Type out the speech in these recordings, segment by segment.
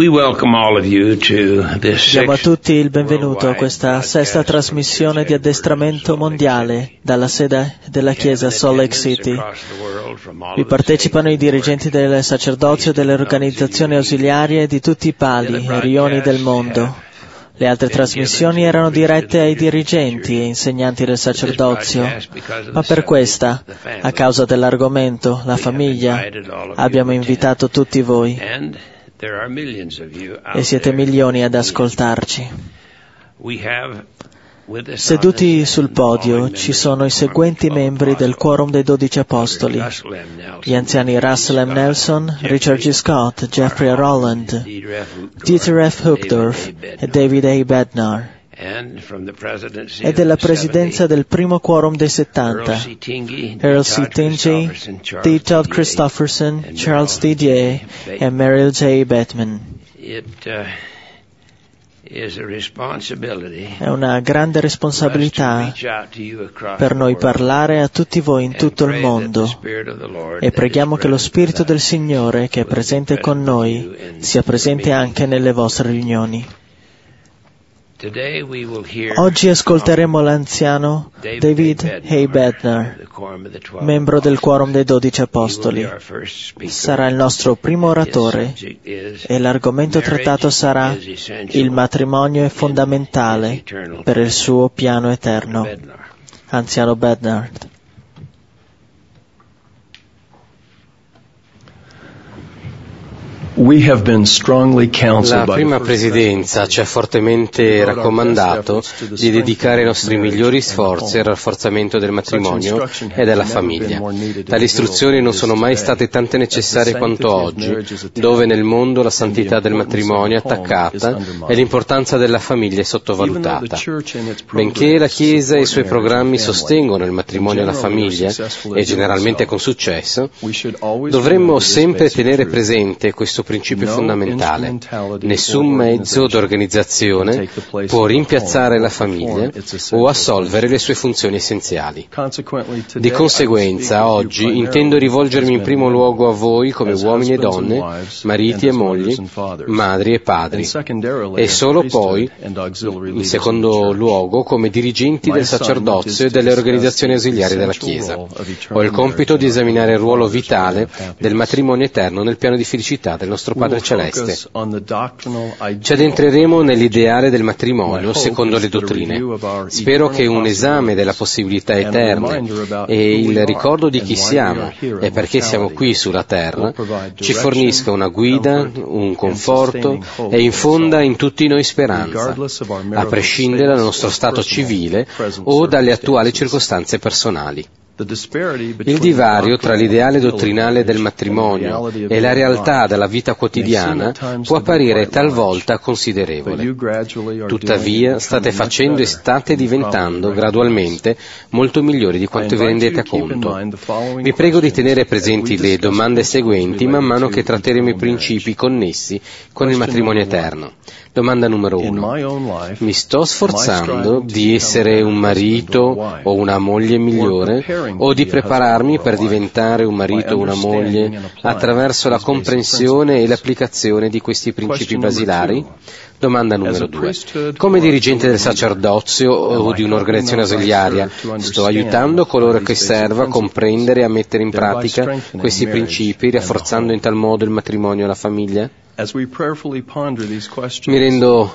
Diamo a tutti il benvenuto a questa sesta trasmissione di addestramento mondiale dalla sede della Chiesa Salt Lake City. Vi partecipano i dirigenti del sacerdozio e delle organizzazioni ausiliarie di tutti i pali e rioni del mondo. Le altre trasmissioni erano dirette ai dirigenti e insegnanti del sacerdozio, ma per questa, a causa dell'argomento, la famiglia, abbiamo invitato tutti voi. E siete milioni ad ascoltarci. Seduti sul podio ci sono i seguenti membri del Quorum dei 12 Apostoli: gli anziani Russell M. Nelson, Richard G. Scott, Jeffrey Rowland, Dieter F. Uchtdorf e David A. Bednar. E della presidenza del primo Quorum dei 70, Earl C. Tingey, D. Todd Christofferson, Charles D. J. e Meryl J. Bettman. È una grande responsabilità per noi parlare a tutti voi in tutto il mondo e preghiamo che lo Spirito del Signore, che è presente con noi, sia presente anche nelle vostre riunioni. Oggi ascolteremo l'anziano David A. Bednar, membro del Quorum dei 12 Apostoli. Sarà il nostro primo oratore e l'argomento trattato sarà «Il matrimonio è fondamentale per il suo piano eterno». Anziano Bednar. La prima presidenza ci ha fortemente raccomandato di dedicare i nostri migliori sforzi al rafforzamento del matrimonio e della famiglia. Tali istruzioni non sono mai state tanto necessarie quanto oggi, dove nel mondo la santità del matrimonio è attaccata e l'importanza della famiglia è sottovalutata. Benché la Chiesa e i suoi programmi sostengono il matrimonio e la famiglia, e generalmente con successo, dovremmo sempre tenere presente questo principio fondamentale: nessun mezzo d'organizzazione può rimpiazzare la famiglia o assolvere le sue funzioni essenziali. Di conseguenza, oggi intendo rivolgermi in primo luogo a voi come uomini e donne, mariti e mogli, madri e padri, e solo poi, in secondo luogo, come dirigenti del sacerdozio e delle organizzazioni ausiliari della Chiesa. Ho il compito di esaminare il ruolo vitale del matrimonio eterno nel piano di felicità del nostro Padre Celeste. Ci addentreremo nell'ideale del matrimonio secondo le dottrine. Spero che un esame della possibilità eterne e il ricordo di chi siamo e perché siamo qui sulla terra ci fornisca una guida, un conforto e infonda in tutti noi speranza, a prescindere dal nostro stato civile o dalle attuali circostanze personali. Il divario tra l'ideale dottrinale del matrimonio e la realtà della vita quotidiana può apparire talvolta considerevole. Tuttavia, state facendo e state diventando gradualmente molto migliori di quanto vi rendete conto. Vi prego di tenere presenti le domande seguenti man mano che tratteremo i principi connessi con il matrimonio eterno. Domanda numero 1. Mi sto sforzando di essere un marito o una moglie migliore o di prepararmi per diventare un marito o una moglie attraverso la comprensione e l'applicazione di questi principi basilari? Domanda numero 2. Come dirigente del sacerdozio o di un'organizzazione ausiliaria, sto aiutando coloro che servo a comprendere e a mettere in pratica questi principi, rafforzando in tal modo il matrimonio e la famiglia? Mi rendo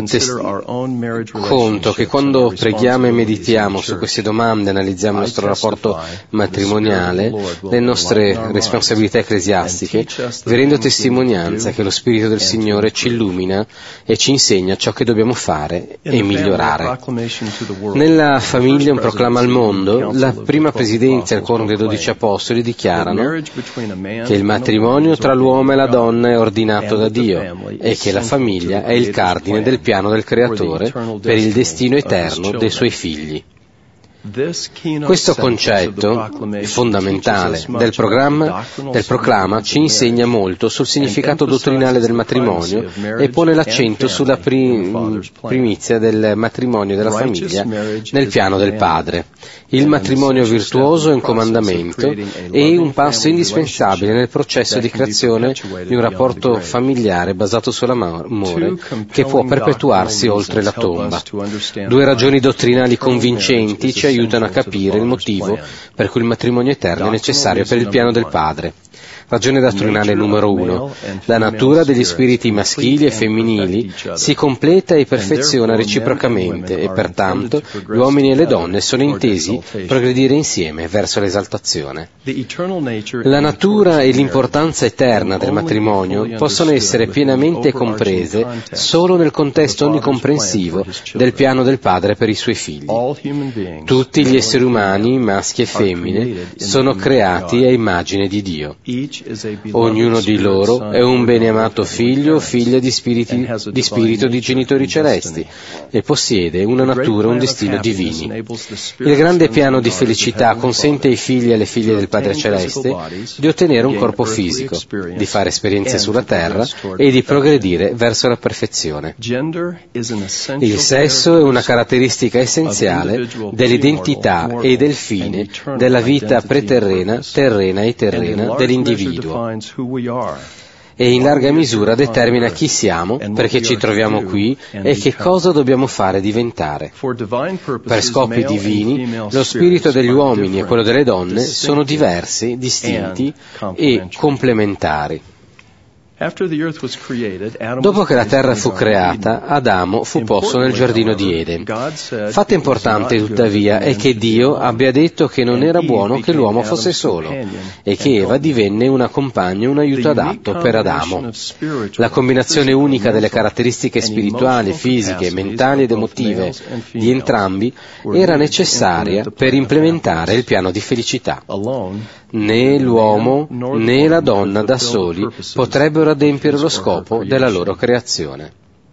conto che quando preghiamo e meditiamo su queste domande, analizziamo il nostro rapporto matrimoniale, le nostre responsabilità ecclesiastiche, vi rendo testimonianza che lo Spirito del Signore ci illumina e ci insegna ciò che dobbiamo fare e migliorare. Nella famiglia un proclama al mondo, la prima presidenza e il Quorum dei 12 Apostoli dichiarano che il matrimonio tra l'uomo e la donna è ordinato da Dio e che la famiglia è il cardine del piano del Creatore per il destino eterno dei suoi figli. Questo concetto fondamentale del proclama ci insegna molto sul significato dottrinale del matrimonio e pone l'accento sulla primizia del matrimonio e della famiglia nel piano del Padre. Il matrimonio virtuoso è un comandamento e un passo indispensabile nel processo di creazione di un rapporto familiare basato sull'amore che può perpetuarsi oltre la tomba. Due ragioni dottrinali convincenti ci aiutano a capire il motivo per cui il matrimonio eterno è necessario per il piano del Padre. Ragione dottrinale numero 1. La natura degli spiriti maschili e femminili si completa e perfeziona reciprocamente e pertanto gli uomini e le donne sono intesi progredire insieme verso l'esaltazione. La natura e l'importanza eterna del matrimonio possono essere pienamente comprese solo nel contesto onnicomprensivo del piano del Padre per i suoi figli. Tutti gli esseri umani, maschi e femmine, sono creati a immagine di Dio. Ognuno di loro è un beneamato figlio o figlia di spirito di genitori celesti e possiede una natura e un destino divini. Il grande piano di felicità consente ai figli e alle figlie del Padre Celeste di ottenere un corpo fisico, di fare esperienze sulla terra e di progredire verso la perfezione. Il sesso è una caratteristica essenziale dell'identità e del fine della vita preterrena, terrena e terrena dell'individuo. E in larga misura determina chi siamo, perché ci troviamo qui e che cosa dobbiamo fare diventare. Per scopi divini, lo spirito degli uomini e quello delle donne sono diversi, distinti e complementari. Dopo che la terra fu creata, Adamo fu posto nel giardino di Eden. Fatto importante tuttavia è che Dio abbia detto che non era buono che l'uomo fosse solo e che Eva divenne una compagna e un aiuto adatto per Adamo. La combinazione unica delle caratteristiche spirituali, fisiche, mentali ed emotive di entrambi era necessaria per implementare il piano di felicità. Né l'uomo né la donna da soli potrebbero adempiere lo scopo della loro creazione.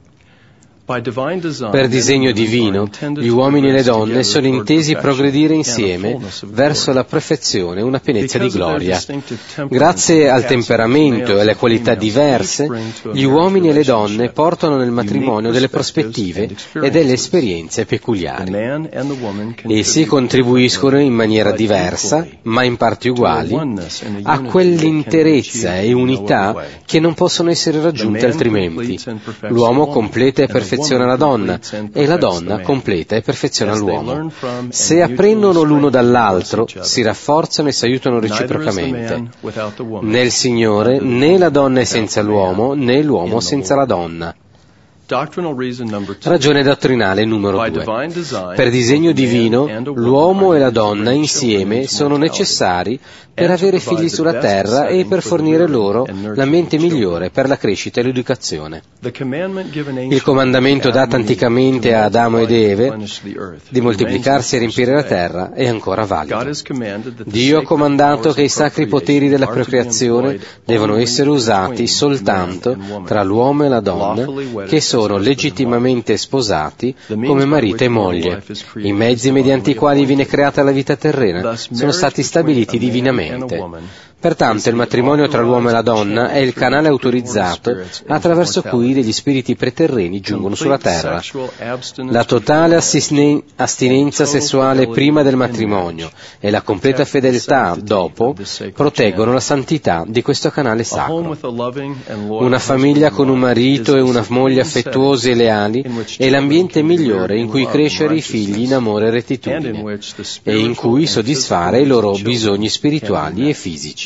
Per disegno divino, gli uomini e le donne sono intesi progredire insieme verso la perfezione e una pienezza di gloria. Grazie al temperamento e alle qualità diverse, gli uomini e le donne portano nel matrimonio delle prospettive e delle esperienze peculiari. Essi contribuiscono in maniera diversa, ma in parti uguali, a quell'interezza e unità che non possono essere raggiunte altrimenti. L'uomo completa e perfeziona la donna e la donna completa e perfeziona l'uomo. Se apprendono l'uno dall'altro, si rafforzano e si aiutano reciprocamente. Nel Signore né la donna è senza l'uomo né l'uomo senza la donna. Ragione dottrinale numero 2. Per disegno divino, l'uomo e la donna insieme sono necessari per avere figli sulla terra e per fornire loro l'ambiente migliore per la crescita e l'educazione. Il comandamento dato anticamente a Adamo ed Eve di moltiplicarsi e riempire la terra è ancora valido. Dio ha comandato che i sacri poteri della procreazione devono essere usati soltanto tra l'uomo e la donna, che sono legittimamente sposati come marito e moglie. I mezzi mediante i quali viene creata la vita terrena sono stati stabiliti divinamente. Pertanto il matrimonio tra l'uomo e la donna è il canale autorizzato attraverso cui degli spiriti preterreni giungono sulla terra. La totale astinenza sessuale prima del matrimonio e la completa fedeltà dopo proteggono la santità di questo canale sacro. Una famiglia con un marito e una moglie affettuosi e leali è l'ambiente migliore in cui crescere i figli in amore e rettitudine e in cui soddisfare i loro bisogni spirituali e fisici.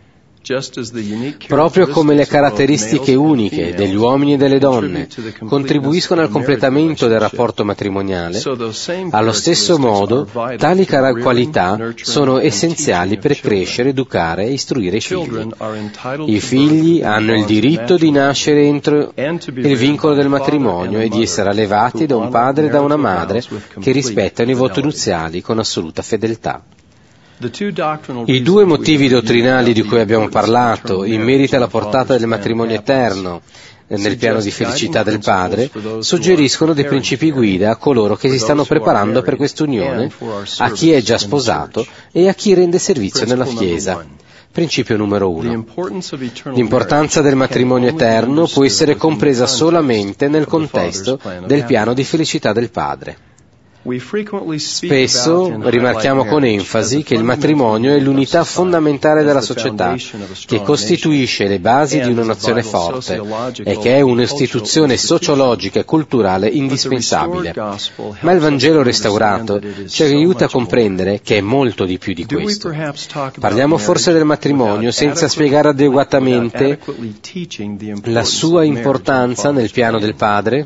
Proprio come le caratteristiche uniche degli uomini e delle donne contribuiscono al completamento del rapporto matrimoniale, allo stesso modo tali qualità sono essenziali per crescere, educare e istruire i figli. I figli hanno il diritto di nascere entro il vincolo del matrimonio e di essere allevati da un padre e da una madre che rispettano i voti nuziali con assoluta fedeltà. I due motivi dottrinali di cui abbiamo parlato in merito alla portata del matrimonio eterno nel piano di felicità del Padre, suggeriscono dei principi guida a coloro che si stanno preparando per quest'unione, a chi è già sposato e a chi rende servizio nella Chiesa. Principio numero 1. L'importanza del matrimonio eterno può essere compresa solamente nel contesto del piano di felicità del Padre. Spesso rimarchiamo con enfasi che il matrimonio è l'unità fondamentale della società, che costituisce le basi di una nazione forte e che è un'istituzione sociologica e culturale indispensabile. Ma il Vangelo restaurato ci aiuta a comprendere che è molto di più di questo. Parliamo forse del matrimonio senza spiegare adeguatamente la sua importanza nel piano del Padre?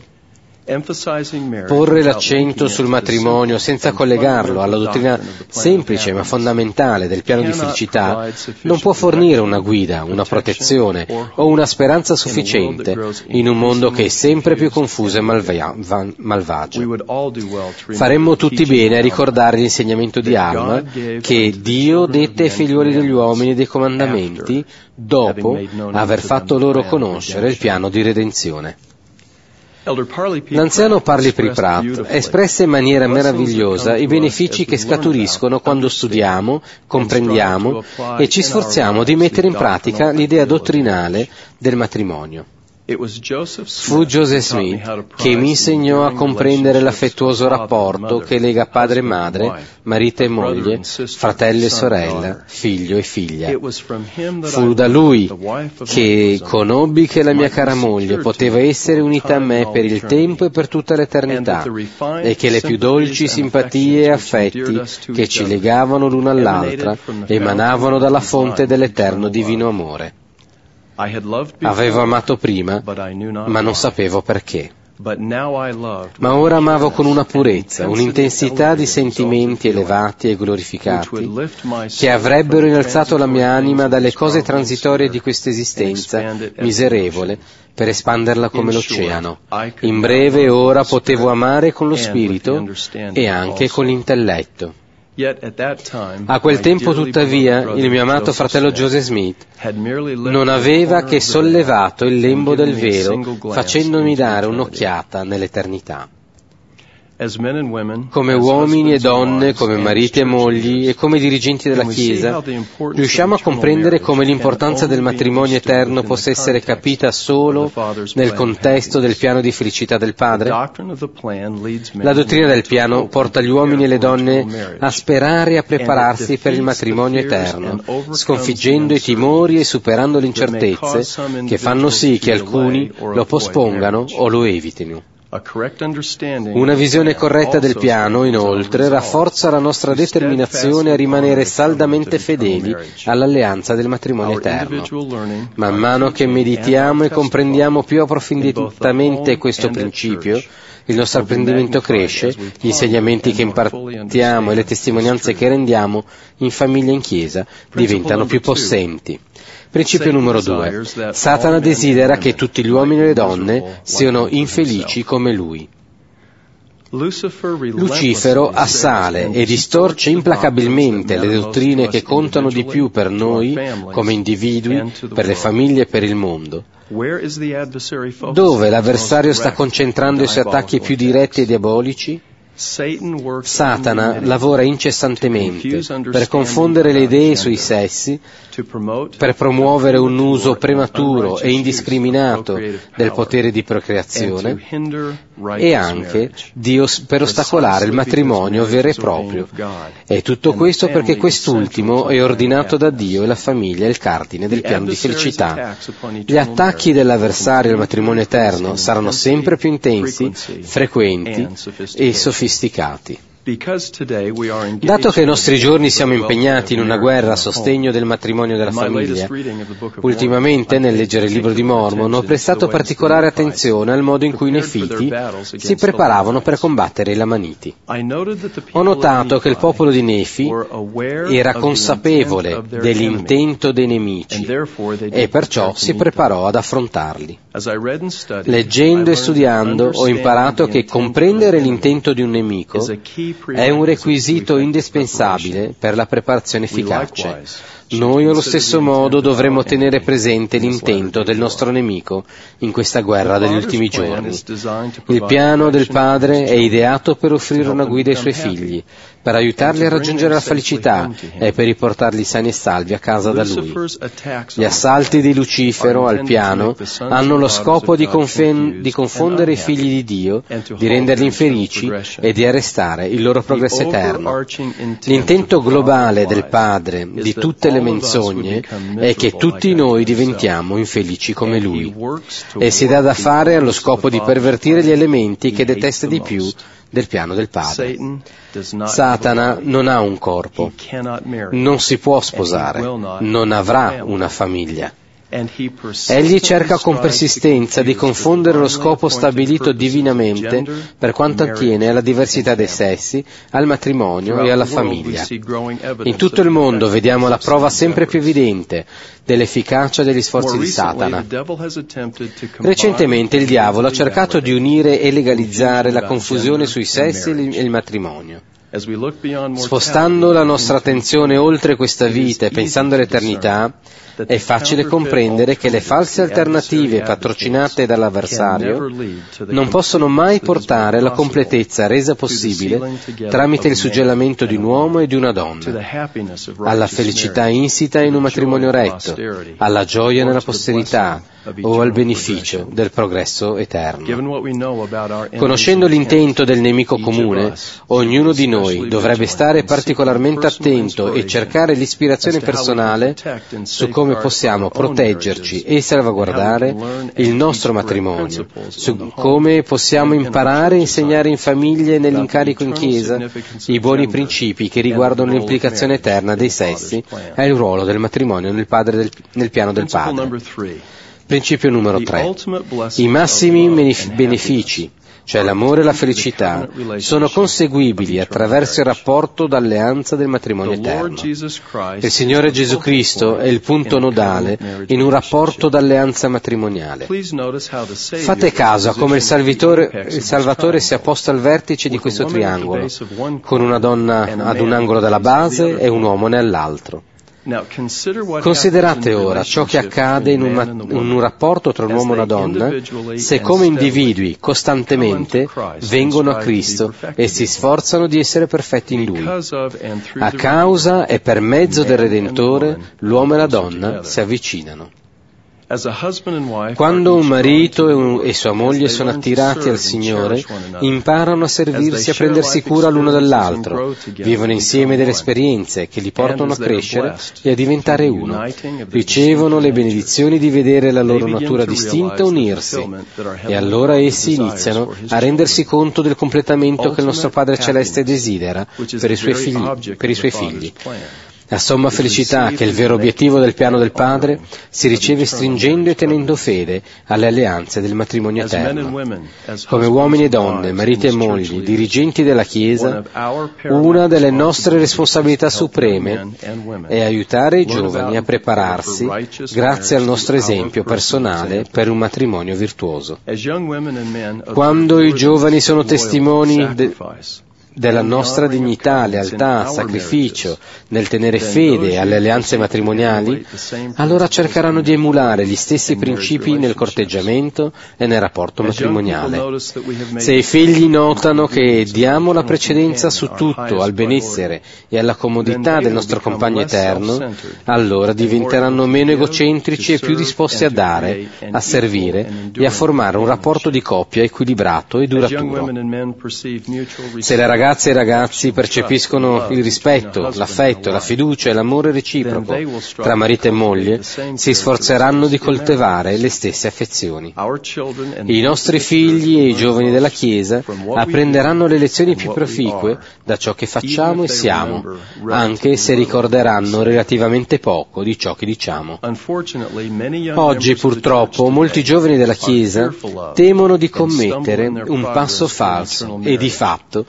Porre l'accento sul matrimonio senza collegarlo alla dottrina semplice ma fondamentale del piano di felicità non può fornire una guida, una protezione o una speranza sufficiente in un mondo che è sempre più confuso e malvagio. Faremmo tutti bene a ricordare l'insegnamento di Alma che Dio dette ai figliuoli degli uomini dei comandamenti dopo aver fatto loro conoscere il piano di redenzione. L'anziano Parley P. Pratt espresse in maniera meravigliosa i benefici che scaturiscono quando studiamo, comprendiamo e ci sforziamo di mettere in pratica l'idea dottrinale del matrimonio. Fu Joseph Smith che mi insegnò a comprendere l'affettuoso rapporto che lega padre e madre, marito e moglie, fratello e sorella, figlio e figlia. Fu da lui che conobbi che la mia cara moglie poteva essere unita a me per il tempo e per tutta l'eternità e che le più dolci simpatie e affetti che ci legavano l'una all'altra emanavano dalla fonte dell'eterno divino amore. Avevo amato prima, ma non sapevo perché. Ma ora amavo con una purezza, un'intensità di sentimenti elevati e glorificati che avrebbero innalzato la mia anima dalle cose transitorie di questa esistenza miserevole per espanderla come l'oceano. In breve, ora potevo amare con lo spirito e anche con l'intelletto. A quel tempo, tuttavia, il mio amato fratello Joseph Smith non aveva che sollevato il lembo del velo facendomi dare un'occhiata nell'eternità. Come uomini e donne, come mariti e mogli e come dirigenti della Chiesa, riusciamo a comprendere come l'importanza del matrimonio eterno possa essere capita solo nel contesto del piano di felicità del Padre? La dottrina del piano porta gli uomini e le donne a sperare e a prepararsi per il matrimonio eterno, sconfiggendo i timori e superando le incertezze che fanno sì che alcuni lo pospongano o lo evitino. Una visione corretta del piano, inoltre, rafforza la nostra determinazione a rimanere saldamente fedeli all'alleanza del matrimonio eterno. Man mano che meditiamo e comprendiamo più approfonditamente questo principio, il nostro apprendimento cresce, gli insegnamenti che impartiamo e le testimonianze che rendiamo in famiglia e in chiesa diventano più possenti. Principio numero 2. Satana desidera che tutti gli uomini e le donne siano infelici come lui. Lucifero assale e distorce implacabilmente le dottrine che contano di più per noi come individui, per le famiglie e per il mondo. Dove l'avversario sta concentrando i suoi attacchi più diretti e diabolici? Satana lavora incessantemente per confondere le idee sui sessi, per promuovere un uso prematuro e indiscriminato del potere di procreazione e anche per ostacolare il matrimonio vero e proprio. E tutto questo perché quest'ultimo è ordinato da Dio e la famiglia è il cardine del piano di felicità. Gli attacchi dell'avversario al matrimonio eterno saranno sempre più intensi, frequenti e sofisticati. Dato che ai nostri giorni siamo impegnati in una guerra a sostegno del matrimonio e della famiglia, ultimamente nel leggere il libro di Mormon ho prestato particolare attenzione al modo in cui i Nefiti si preparavano per combattere i Lamaniti. Ho notato che il popolo di Nefi era consapevole dell'intento dei nemici e perciò si preparò ad affrontarli. Leggendo e studiando ho imparato che comprendere l'intento di un nemico è un requisito indispensabile per la preparazione efficace. Noi allo stesso modo dovremmo tenere presente l'intento del nostro nemico in questa guerra degli ultimi giorni. Il piano del Padre è ideato per offrire una guida ai suoi figli, per aiutarli a raggiungere la felicità e per riportarli sani e salvi a casa da Lui. Gli assalti di Lucifero al piano hanno lo scopo di confondere i figli di Dio, di renderli infelici e di arrestare il loro progresso eterno. L'intento globale del Padre di tutte le menzogne è che tutti noi diventiamo infelici come Lui, e si dà da fare allo scopo di pervertire gli elementi che detesta di più del piano del Padre. Satana non ha un corpo, non si può sposare, non avrà una famiglia. Egli cerca con persistenza di confondere lo scopo stabilito divinamente per quanto attiene alla diversità dei sessi, al matrimonio e alla famiglia. In tutto il mondo vediamo la prova sempre più evidente dell'efficacia degli sforzi di Satana. Recentemente il diavolo ha cercato di unire e legalizzare la confusione sui sessi e il matrimonio. Spostando la nostra attenzione oltre questa vita e pensando all'eternità, è facile comprendere che le false alternative patrocinate dall'avversario non possono mai portare alla completezza resa possibile tramite il suggellamento di un uomo e di una donna, alla felicità insita in un matrimonio retto, alla gioia nella posterità o al beneficio del progresso eterno. Conoscendo l'intento del nemico comune, ognuno di noi dovrebbe stare particolarmente attento e cercare l'ispirazione personale su come possiamo proteggerci e salvaguardare il nostro matrimonio, su come possiamo imparare e insegnare in famiglia e nell'incarico in chiesa i buoni principi che riguardano l'implicazione eterna dei sessi e il ruolo del matrimonio nel piano del Padre. Principio numero 3. I massimi benefici, cioè l'amore e la felicità, sono conseguibili attraverso il rapporto d'alleanza del matrimonio eterno. Il Signore Gesù Cristo è il punto nodale in un rapporto d'alleanza matrimoniale. Fate caso a come il Salvatore si è posto al vertice di questo triangolo, con una donna ad un angolo della base e un uomo nell'altro. Considerate ora ciò che accade in un rapporto tra un uomo e una donna se come individui costantemente vengono a Cristo e si sforzano di essere perfetti in Lui. A causa e per mezzo del Redentore l'uomo e la donna si avvicinano. Quando un marito e sua moglie sono attirati al Signore, imparano a servirsi e a prendersi cura l'uno dell'altro, vivono insieme delle esperienze che li portano a crescere e a diventare uno, ricevono le benedizioni di vedere la loro natura distinta unirsi, e allora essi iniziano a rendersi conto del completamento che il nostro Padre Celeste desidera per i suoi figli. La somma felicità, che è il vero obiettivo del piano del Padre, si riceve stringendo e tenendo fede alle alleanze del matrimonio eterno. Come uomini e donne, mariti e mogli, dirigenti della Chiesa, una delle nostre responsabilità supreme è aiutare i giovani a prepararsi, grazie al nostro esempio personale, per un matrimonio virtuoso. Quando i giovani sono testimoni della nostra dignità, lealtà, sacrificio, nel tenere fede alle alleanze matrimoniali, allora cercheranno di emulare gli stessi principi nel corteggiamento e nel rapporto matrimoniale. Se i figli notano che diamo la precedenza su tutto al benessere e alla comodità del nostro compagno eterno, allora diventeranno meno egocentrici e più disposti a dare, a servire e a formare un rapporto di coppia equilibrato e duraturo. Se le ragazze e i ragazzi percepiscono il rispetto, l'affetto, la fiducia e l'amore reciproco tra marito e moglie, si sforzeranno di coltivare le stesse affezioni. I nostri figli e i giovani della Chiesa apprenderanno le lezioni più proficue da ciò che facciamo e siamo, anche se ricorderanno relativamente poco di ciò che diciamo. Oggi, purtroppo, molti giovani della Chiesa temono di commettere un passo falso e di fatto nel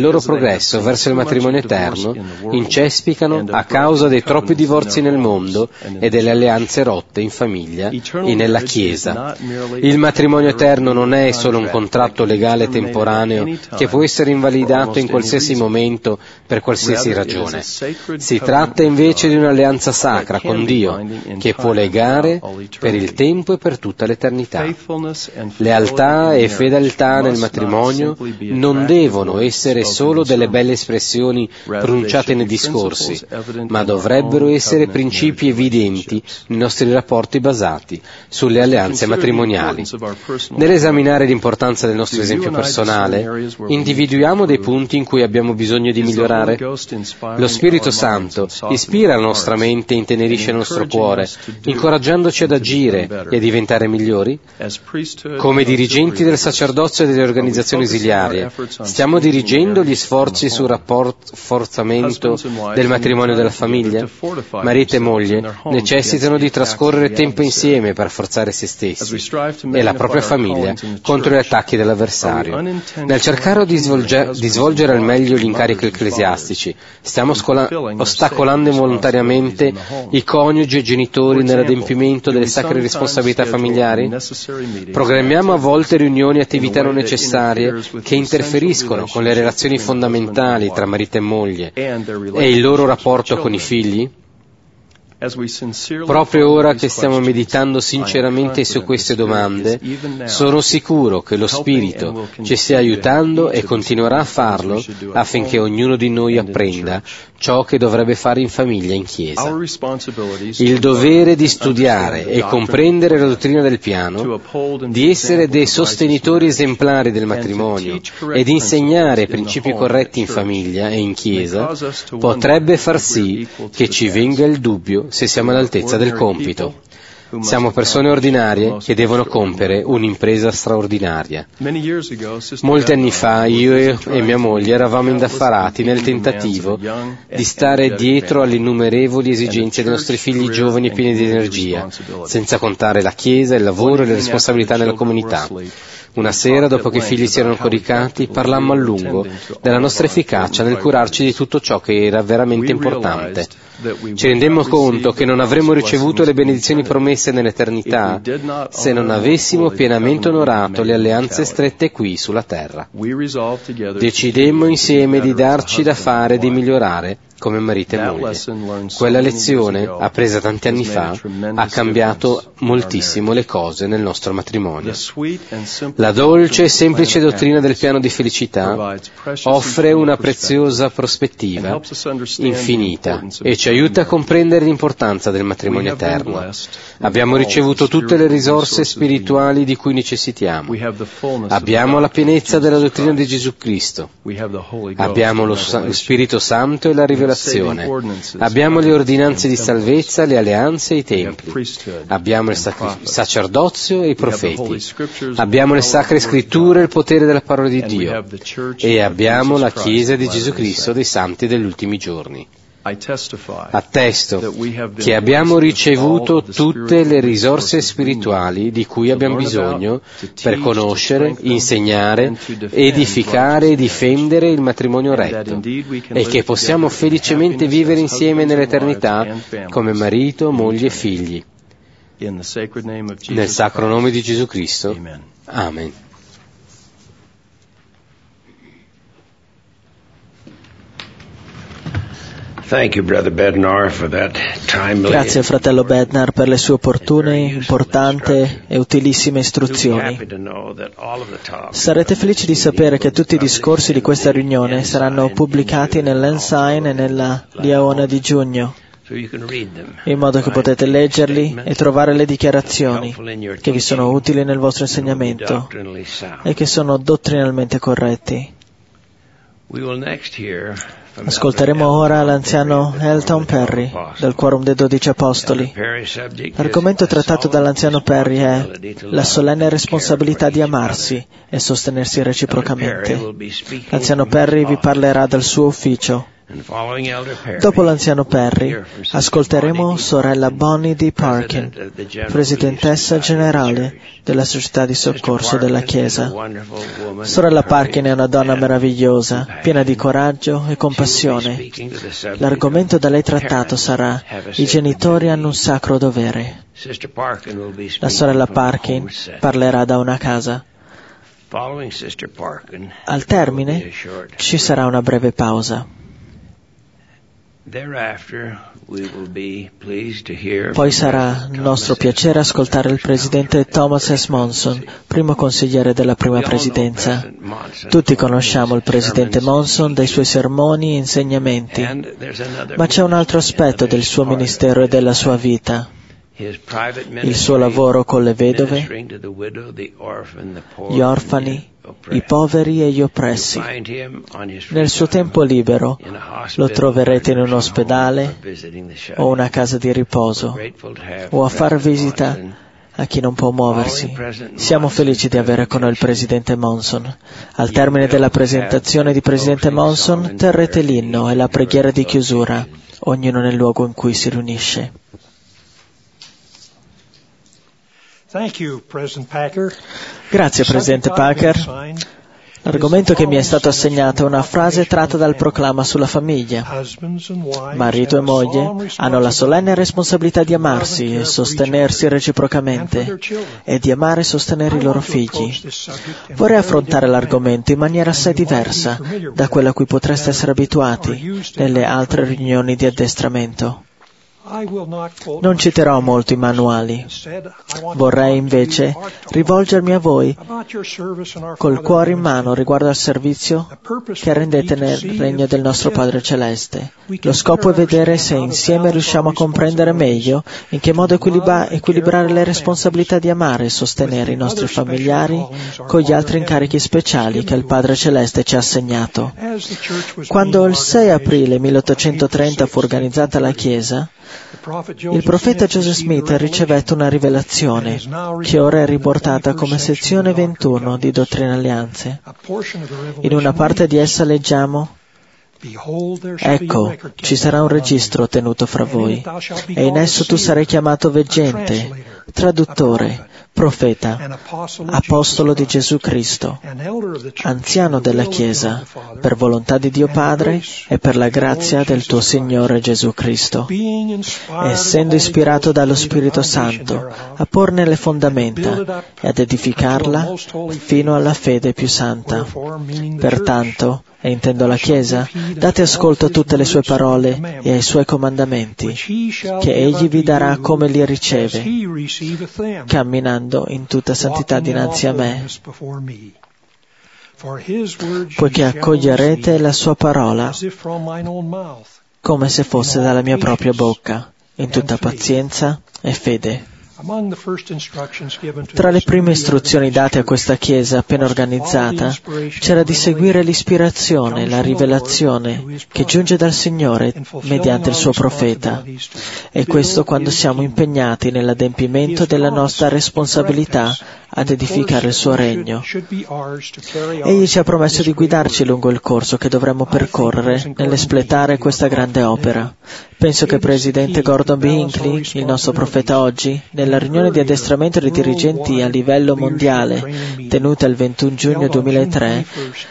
loro progresso verso il matrimonio eterno incespicano a causa dei troppi divorzi nel mondo e delle alleanze rotte in famiglia e nella Chiesa. Il matrimonio eterno non è solo un contratto legale temporaneo che può essere invalidato in qualsiasi momento per qualsiasi ragione. Si tratta invece di un'alleanza sacra con Dio che può legare per il tempo e per tutta l'eternità. Lealtà e fedeltà nel matrimonio non devono essere solo delle belle espressioni pronunciate nei discorsi, ma dovrebbero essere principi evidenti nei nostri rapporti basati sulle alleanze matrimoniali. Nell'esaminare l'importanza del nostro esempio personale, individuiamo dei punti in cui abbiamo bisogno di migliorare. Lo Spirito Santo ispira la nostra mente e intenerisce il nostro cuore, incoraggiandoci ad agire e a diventare migliori. Come dirigenti del sacerdozio e delle organizzazioni esiliarie, stiamo dirigendo gli sforzi sul rafforzamento del matrimonio e della famiglia? Marito e moglie necessitano di trascorrere tempo insieme per forzare se stessi e la propria famiglia contro gli attacchi dell'avversario. Nel cercare di svolgere al meglio gli incarichi ecclesiastici, stiamo ostacolando involontariamente i coniugi e i genitori nell'adempimento delle sacre responsabilità familiari? Programmiamo a volte riunioni e attività non necessarie che interferiscono con le relazioni fondamentali tra marito e moglie e il loro rapporto con i figli? Proprio ora che stiamo meditando sinceramente su queste domande, sono sicuro che lo Spirito ci stia aiutando e continuerà a farlo affinché ognuno di noi apprenda ciò che dovrebbe fare in famiglia e in Chiesa. Il dovere di studiare e comprendere la dottrina del piano, di essere dei sostenitori esemplari del matrimonio e di insegnare principi corretti in famiglia e in Chiesa, potrebbe far sì che ci venga il dubbio se siamo all'altezza del compito. Siamo persone ordinarie che devono compiere un'impresa straordinaria. Molti anni fa io e mia moglie eravamo indaffarati nel tentativo di stare dietro alle innumerevoli esigenze dei nostri figli giovani e pieni di energia, senza contare la Chiesa, il lavoro e le responsabilità nella comunità. Una sera, dopo che i figli si erano coricati, parlammo a lungo della nostra efficacia nel curarci di tutto ciò che era veramente importante. Ci rendemmo conto che non avremmo ricevuto le benedizioni promesse nell'eternità se non avessimo pienamente onorato le alleanze strette qui sulla terra. Decidemmo insieme di darci da fare e di migliorare come marito e moglie. Quella lezione, appresa tanti anni fa, ha cambiato moltissimo le cose nel nostro matrimonio. La dolce e semplice dottrina del piano di felicità offre una preziosa prospettiva infinita e ci aiuta a comprendere l'importanza del matrimonio eterno. Abbiamo ricevuto tutte le risorse spirituali di cui necessitiamo. Abbiamo la pienezza della dottrina di Gesù Cristo. Abbiamo lo Spirito Santo e la rivelazione. Abbiamo le ordinanze di salvezza, le alleanze e i templi. Abbiamo il sacerdozio e i profeti. Abbiamo le sacre scritture e il potere della parola di Dio. E abbiamo la Chiesa di Gesù Cristo dei santi degli ultimi giorni. Attesto che abbiamo ricevuto tutte le risorse spirituali di cui abbiamo bisogno per conoscere, insegnare, edificare e difendere il matrimonio retto e che possiamo felicemente vivere insieme nell'eternità come marito, moglie e figli. Nel sacro nome di Gesù Cristo. Amen. Grazie fratello Bednar per le sue opportune, importanti e utilissime istruzioni. Sarete felici di sapere che tutti i discorsi di questa riunione saranno pubblicati nell'Ensign e nella Liaona di giugno, in modo che potete leggerli e trovare le dichiarazioni che vi sono utili nel vostro insegnamento e che sono dottrinalmente corretti. Ascolteremo ora l'anziano Elton Perry del Quorum dei 12 Apostoli. L'argomento trattato dall'anziano Perry è la solenne responsabilità di amarsi e sostenersi reciprocamente. L'anziano Perry vi parlerà del suo ufficio Dopo l'anziano Perry, ascolteremo sorella Bonnie D. Parkin, presidentessa generale della Società di Soccorso della Chiesa. Sorella Parkin è una donna meravigliosa, piena di coraggio e compassione. L'argomento da lei trattato sarà: i genitori hanno un sacro dovere. La sorella Parkin parlerà da una casa. Al termine ci sarà una breve pausa. Poi sarà nostro piacere ascoltare il presidente Thomas S. Monson, primo consigliere della prima presidenza. Tutti conosciamo il presidente Monson dai suoi sermoni e insegnamenti, ma c'è un altro aspetto del suo ministero e della sua vita: il suo lavoro con le vedove, gli orfani, i poveri e gli oppressi. Nel suo tempo libero lo troverete in un ospedale o una casa di riposo o a far visita a chi non può muoversi. Siamo felici di avere con noi il presidente Monson. Al termine della presentazione di presidente Monson terrete l'inno e la preghiera di chiusura, ognuno nel luogo in cui si riunisce. Grazie, Presidente Packer. L'argomento che mi è stato assegnato è una frase tratta dal proclama sulla famiglia. Marito e moglie hanno la solenne responsabilità di amarsi e sostenersi reciprocamente e di amare e sostenere i loro figli. Vorrei affrontare l'argomento in maniera assai diversa da quella a cui potreste essere abituati nelle altre riunioni di addestramento. Non citerò molto i manuali. Vorrei invece rivolgermi a voi col cuore in mano riguardo al servizio che rendete nel regno del nostro Padre Celeste. Lo scopo è vedere se insieme riusciamo a comprendere meglio in che modo equilibrare le responsabilità di amare e sostenere i nostri familiari con gli altri incarichi speciali che il Padre Celeste ci ha assegnato. Quando il 6 aprile 1830 fu organizzata la Chiesa, il profeta Joseph Smith ricevette una rivelazione che ora è riportata come sezione 21 di Dottrine e Alleanze. In una parte di essa leggiamo: «Ecco, ci sarà un registro tenuto fra voi, e in esso tu sarai chiamato veggente, traduttore, profeta, apostolo di Gesù Cristo, anziano della Chiesa, per volontà di Dio Padre e per la grazia del tuo Signore Gesù Cristo, essendo ispirato dallo Spirito Santo a porne le fondamenta e ad edificarla fino alla fede più santa. Pertanto, e intendo la Chiesa, date ascolto a tutte le sue parole e ai suoi comandamenti, che Egli vi darà come li riceve, camminando in tutta santità dinanzi a me, poiché accoglierete la sua parola come se fosse dalla mia propria bocca, in tutta pazienza e fede». Tra le prime istruzioni date a questa Chiesa appena organizzata c'era di seguire l'ispirazione, la rivelazione che giunge dal Signore mediante il suo profeta, e questo quando siamo impegnati nell'adempimento della nostra responsabilità ad edificare il suo regno. Egli ci ha promesso di guidarci lungo il corso che dovremmo percorrere nell'espletare questa grande opera. Penso che Presidente Gordon B. Hinckley, il nostro profeta oggi, nella riunione di addestramento dei dirigenti a livello mondiale tenuta il 21 giugno 2003,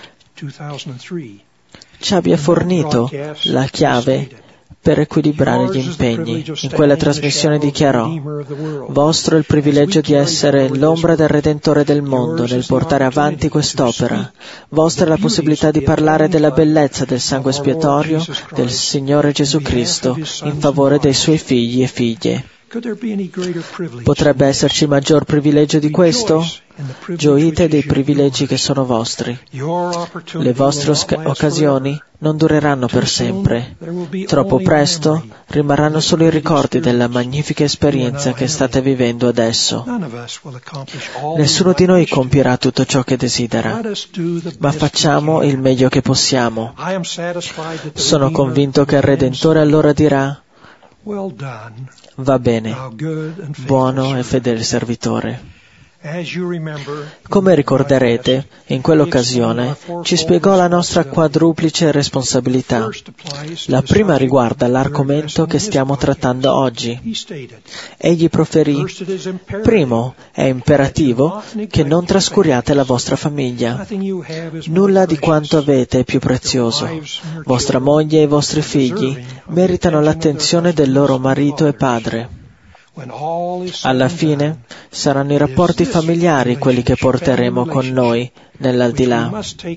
ci abbia fornito la chiave per equilibrare gli impegni. In quella trasmissione dichiarò: «Vostro è il privilegio di essere l'ombra del Redentore del mondo nel portare avanti quest'opera. Vostra è la possibilità di parlare della bellezza del sangue espiatorio del Signore Gesù Cristo in favore dei Suoi figli e figlie». Potrebbe esserci maggior privilegio di questo? Gioite dei privilegi che sono vostri. Le vostre occasioni non dureranno per sempre. Troppo presto rimarranno solo i ricordi della magnifica esperienza che state vivendo adesso. Nessuno di noi compierà tutto ciò che desidera, ma facciamo il meglio che possiamo. Sono convinto che il Redentore allora dirà: «Va bene, buono e fedele servitore». Come ricorderete, in quell'occasione ci spiegò la nostra quadruplice responsabilità. La prima riguarda l'argomento che stiamo trattando oggi. Egli proferì: primo, è imperativo che non trascuriate la vostra famiglia. Nulla di quanto avete è più prezioso. Vostra moglie e i vostri figli meritano l'attenzione del loro marito e padre. Alla fine saranno i rapporti familiari quelli che porteremo con noi nell'aldilà.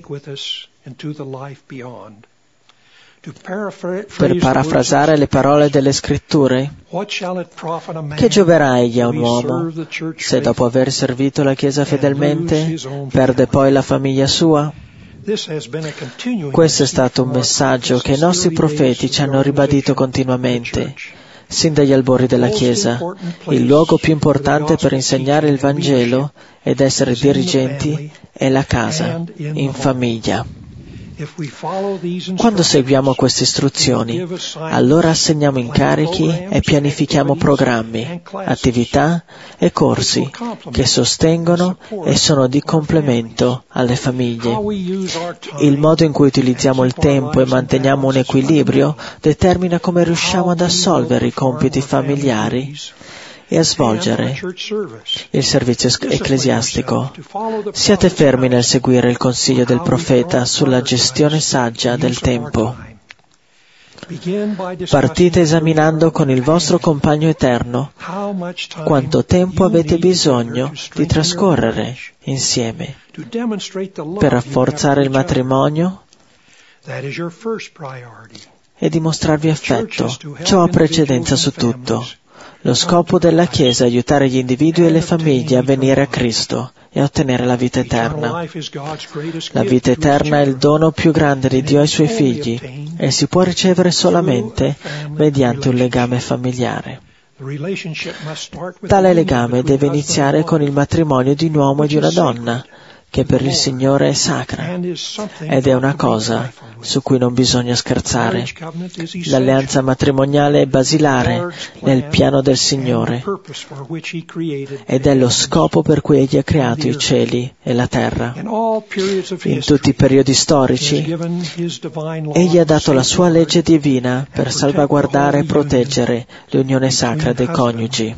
Per parafrasare le parole delle Scritture, che gioverà egli a un uomo se dopo aver servito la Chiesa fedelmente perde poi la famiglia sua? Questo è stato un messaggio che i nostri profeti ci hanno ribadito continuamente. Sin dagli albori della Chiesa, il luogo più importante per insegnare il Vangelo ed essere dirigenti è la casa, in famiglia. Quando seguiamo queste istruzioni, allora assegniamo incarichi e pianifichiamo programmi, attività e corsi che sostengono e sono di complemento alle famiglie. Il modo in cui utilizziamo il tempo e manteniamo un equilibrio determina come riusciamo ad assolvere i compiti familiari e a svolgere il servizio ecclesiastico. Siate fermi nel seguire il consiglio del profeta sulla gestione saggia del tempo. Partite esaminando con il vostro compagno eterno quanto tempo avete bisogno di trascorrere insieme per rafforzare il matrimonio e dimostrarvi affetto. Ciò ha precedenza su tutto. Lo scopo della Chiesa è aiutare gli individui e le famiglie a venire a Cristo e a ottenere la vita eterna. La vita eterna è il dono più grande di Dio ai Suoi figli e si può ricevere solamente mediante un legame familiare. Tale legame deve iniziare con il matrimonio di un uomo e di una donna, che per il Signore è sacra ed è una cosa su cui non bisogna scherzare. L'alleanza matrimoniale è basilare nel piano del Signore ed è lo scopo per cui Egli ha creato i cieli e la terra. In tutti i periodi storici, Egli ha dato la sua legge divina per salvaguardare e proteggere l'unione sacra dei coniugi.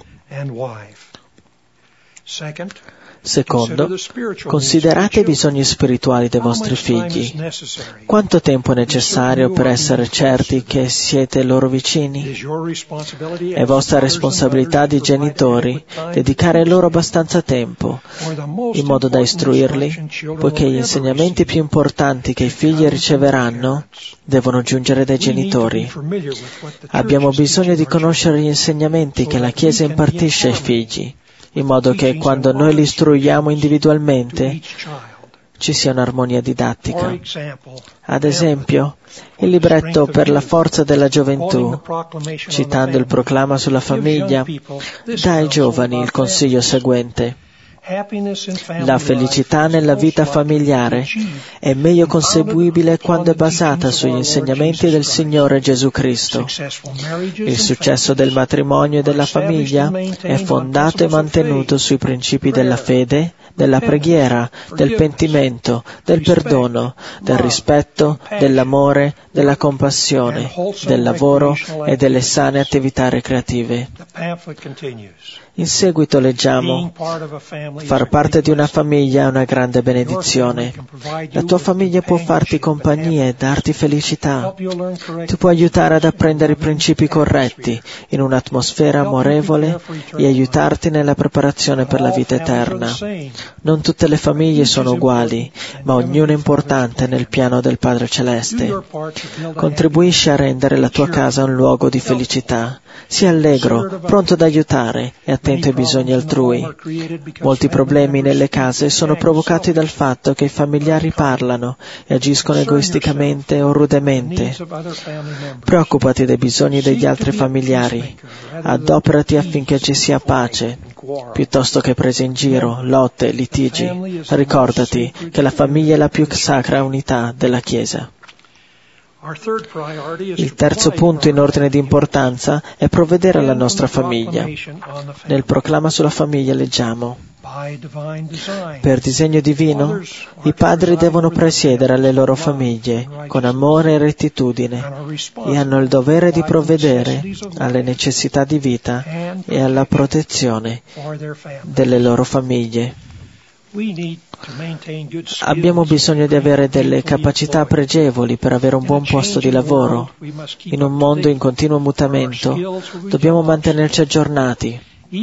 Secondo, considerate i bisogni spirituali dei vostri figli. Quanto tempo è necessario per essere certi che siete loro vicini? È vostra responsabilità di genitori dedicare loro abbastanza tempo, in modo da istruirli, poiché gli insegnamenti più importanti che i figli riceveranno devono giungere dai genitori. Abbiamo bisogno di conoscere gli insegnamenti che la Chiesa impartisce ai figli, in modo che quando noi li istruiamo individualmente ci sia un'armonia didattica. Ad esempio, il libretto per la forza della gioventù, citando il proclama sulla famiglia, dà ai giovani il consiglio seguente: la felicità nella vita familiare è meglio conseguibile quando è basata sugli insegnamenti del Signore Gesù Cristo. Il successo del matrimonio e della famiglia è fondato e mantenuto sui principi della fede, della preghiera, del pentimento, del perdono, del rispetto, dell'amore, della compassione, del lavoro e delle sane attività recreative. In seguito leggiamo: far parte di una famiglia è una grande benedizione. La tua famiglia può farti compagnia e darti felicità. Ti può aiutare ad apprendere i principi corretti in un'atmosfera amorevole e aiutarti nella preparazione per la vita eterna. Non tutte le famiglie sono uguali, ma ognuna è importante nel piano del Padre Celeste. Contribuisci a rendere la tua casa un luogo di felicità. Sii allegro, pronto ad aiutare e attento ai bisogni altrui. Molti problemi nelle case sono provocati dal fatto che i familiari parlano e agiscono egoisticamente o rudemente. Preoccupati dei bisogni degli altri familiari. Adoperati affinché ci sia pace, piuttosto che prese in giro, lotte, litigi. Ricordati che la famiglia è la più sacra unità della Chiesa. Il terzo punto in ordine di importanza è provvedere alla nostra famiglia. Nel proclama sulla famiglia leggiamo: Per disegno divino, i padri devono presiedere alle loro famiglie con amore e rettitudine e hanno il dovere di provvedere alle necessità di vita e alla protezione delle loro famiglie. Abbiamo bisogno di avere delle capacità pregevoli per avere un buon posto di lavoro. In un mondo in continuo mutamento, dobbiamo mantenerci aggiornati.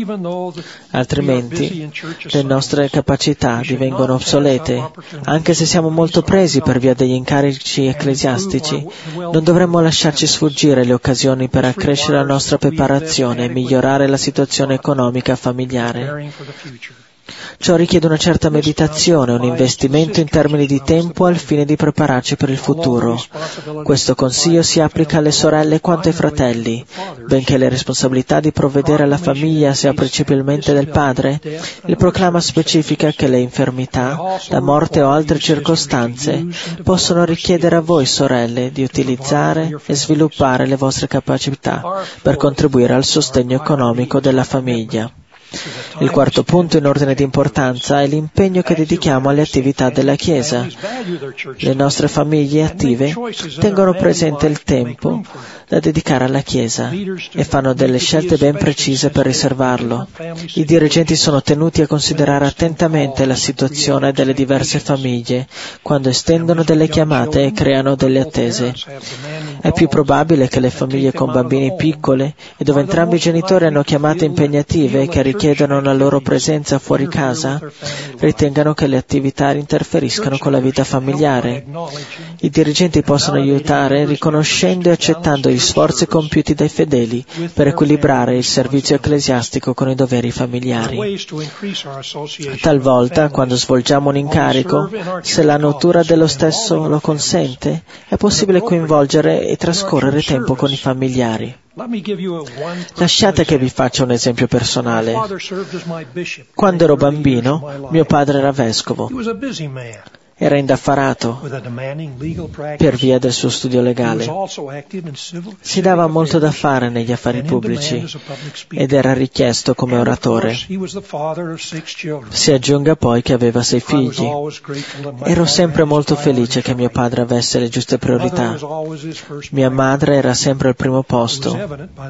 Altrimenti le nostre capacità divengono obsolete. Anche se siamo molto presi per via degli incarichi ecclesiastici, non dovremmo lasciarci sfuggire le occasioni per accrescere la nostra preparazione e migliorare la situazione economica familiare. Ciò richiede una certa meditazione, un investimento in termini di tempo al fine di prepararci per il futuro. Questo consiglio si applica alle sorelle quanto ai fratelli, benché la responsabilità di provvedere alla famiglia sia principalmente del padre. Il proclama specifica che le infermità, la morte o altre circostanze possono richiedere a voi, sorelle, di utilizzare e sviluppare le vostre capacità per contribuire al sostegno economico della famiglia. Il quarto punto in ordine di importanza è l'impegno che dedichiamo alle attività della Chiesa. Le nostre famiglie attive tengono presente il tempo da dedicare alla Chiesa e fanno delle scelte ben precise per riservarlo. I dirigenti sono tenuti a considerare attentamente la situazione delle diverse famiglie quando estendono delle chiamate e creano delle attese. È più probabile che le famiglie con bambini piccole e dove entrambi i genitori hanno chiamate impegnative che richiedono la loro presenza fuori casa, ritengano che le attività interferiscano con la vita familiare. I dirigenti possono aiutare riconoscendo e accettando gli sforzi compiuti dai fedeli per equilibrare il servizio ecclesiastico con i doveri familiari. Talvolta, quando svolgiamo un incarico, se la natura dello stesso lo consente, è possibile coinvolgere e trascorrere tempo con i familiari. Lasciate che vi faccia un esempio personale. Quando ero bambino, mio padre era vescovo. Era indaffarato per via del suo studio legale. Si dava molto da fare negli affari pubblici ed era richiesto come oratore. Si aggiunga poi che aveva 6 figli. Ero sempre molto felice che mio padre avesse le giuste priorità. Mia madre era sempre al primo posto.